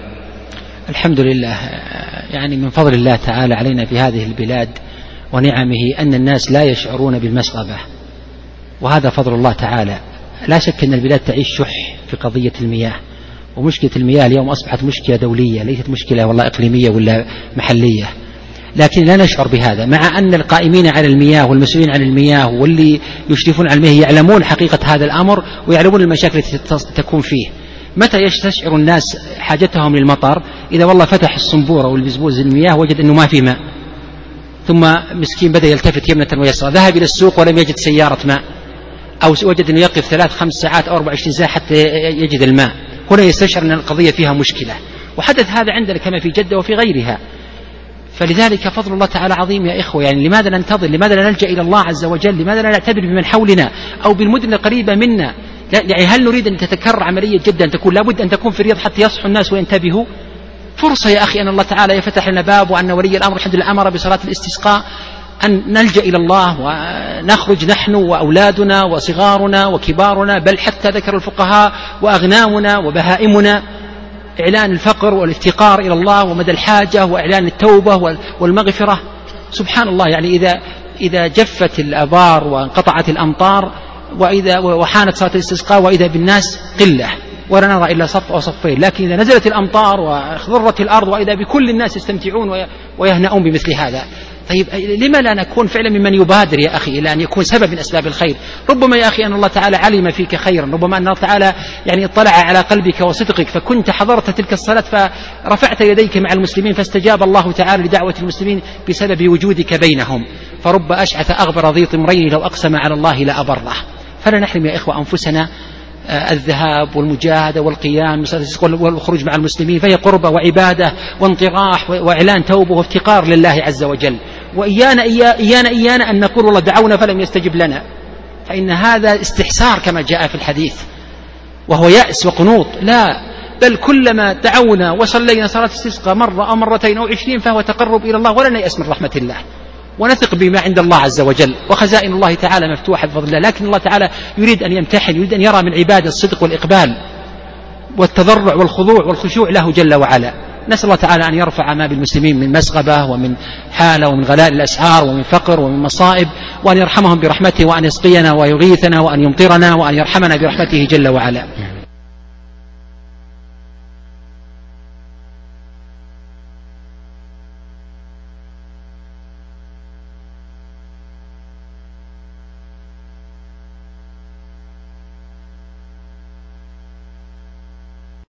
الحمد لله، يعني من فضل الله تعالى علينا في هذه البلاد ونعمه أن الناس لا يشعرون بالمسغبة، وهذا فضل الله تعالى. لا شك أن البلاد تعيش شح في قضية المياه، ومشكلة المياه اليوم أصبحت مشكلة دولية ليست مشكلة والله إقليمية ولا محلية، لكن لا نشعر بهذا، مع أن القائمين على المياه والمسؤولين عن المياه واللي يشرفون على المياه يعلمون حقيقة هذا الأمر ويعلمون المشاكل التي تكون فيه. متى يستشعر الناس حاجتهم للمطر؟ إذا والله فتح الصنبورة والبزبوز المياه وجد أنه ما في ماء، ثم مسكين بدأ يلتفت يمنة ويسرى، ذهب إلى السوق ولم يجد سيارة ماء، أو وجد أنه يقف ثلاث خمس ساعات أو أربع وعشرين ساعة حتى يجد الماء، هنا يستشعر أن القضية فيها مشكلة. وحدث هذا عندنا كما في جدة وفي غيرها، فلذلك فضل الله تعالى عظيم يا إخوة. يعني لماذا ننتظر؟ لماذا لا نلجأ إلى الله عز وجل؟ لماذا لا نعتبر بمن حولنا أو بالمدن القريبة منا؟ يعني هل نريد أن تتكرر عملية جدا تكون لابد أن تكون في الرياض حتى يصحوا الناس وينتبهوا؟ فرصة يا أخي أن الله تعالى يفتح لنا باب، وأن ولي الأمر الحمد لله أمر بصلاة الاستسقاء، أن نلجأ إلى الله ونخرج نحن وأولادنا وصغارنا وكبارنا، بل حتى ذكر الفقهاء وأغنامنا وبهائمنا، إعلان الفقر والافتقار إلى الله ومدى الحاجة وإعلان التوبة والمغفرة. سبحان الله، يعني إذا إذا جفت الآبار وانقطعت الأمطار وإذا وحانت صلاة الاستسقاء وإذا بالناس قلة ولا نرى إلا صف أو صفين، لكن إذا نزلت الأمطار وخضرت الأرض وإذا بكل الناس يستمتعون ويهنؤون بمثل هذا. طيب لما لا نكون فعلا ممن يبادر يا أخي إلى أن يكون سبب من أسباب الخير؟ ربما يا أخي أن الله تعالى علم فيك خيرا، ربما أن الله تعالى يعني اطلع على قلبك وصدقك، فكنت حضرت تلك الصلاة فرفعت يديك مع المسلمين فاستجاب الله تعالى لدعوة المسلمين بسبب وجودك بينهم. فرب أشعث أغبر ذي طمرين لو أقسم على الله لأبره. فلا نحرم يا إخوة أنفسنا الذهاب والمجاهدة والقيام والخروج مع المسلمين، فهي قربة وعبادة وانطراح وإعلان توبة وافتقار لله عز وجل. وإيانا إيانا إيانا أن نقول والله دعونا فلم يستجب لنا، فإن هذا استحسار كما جاء في الحديث وهو يأس وقنوط. لا، بل كلما دعونا وصلينا صلاة استسقاء مرة أو مرتين أو عشرين فهو تقرب إلى الله، ولا نيأس من رحمة الله، ونثق بما عند الله عز وجل، وخزائن الله تعالى مفتوحة بفضل الله. لكن الله تعالى يريد أن يمتحن، يريد أن يرى من عباده الصدق والإقبال والتضرع والخضوع والخشوع له جل وعلا. نسأل الله تعالى أن يرفع ما بالمسلمين من مسغبة ومن حالة ومن غلاء الأسعار ومن فقر ومن مصائب، وأن يرحمهم برحمته، وأن يسقينا ويغيثنا، وأن يمطرنا، وأن يرحمنا برحمته جل وعلا.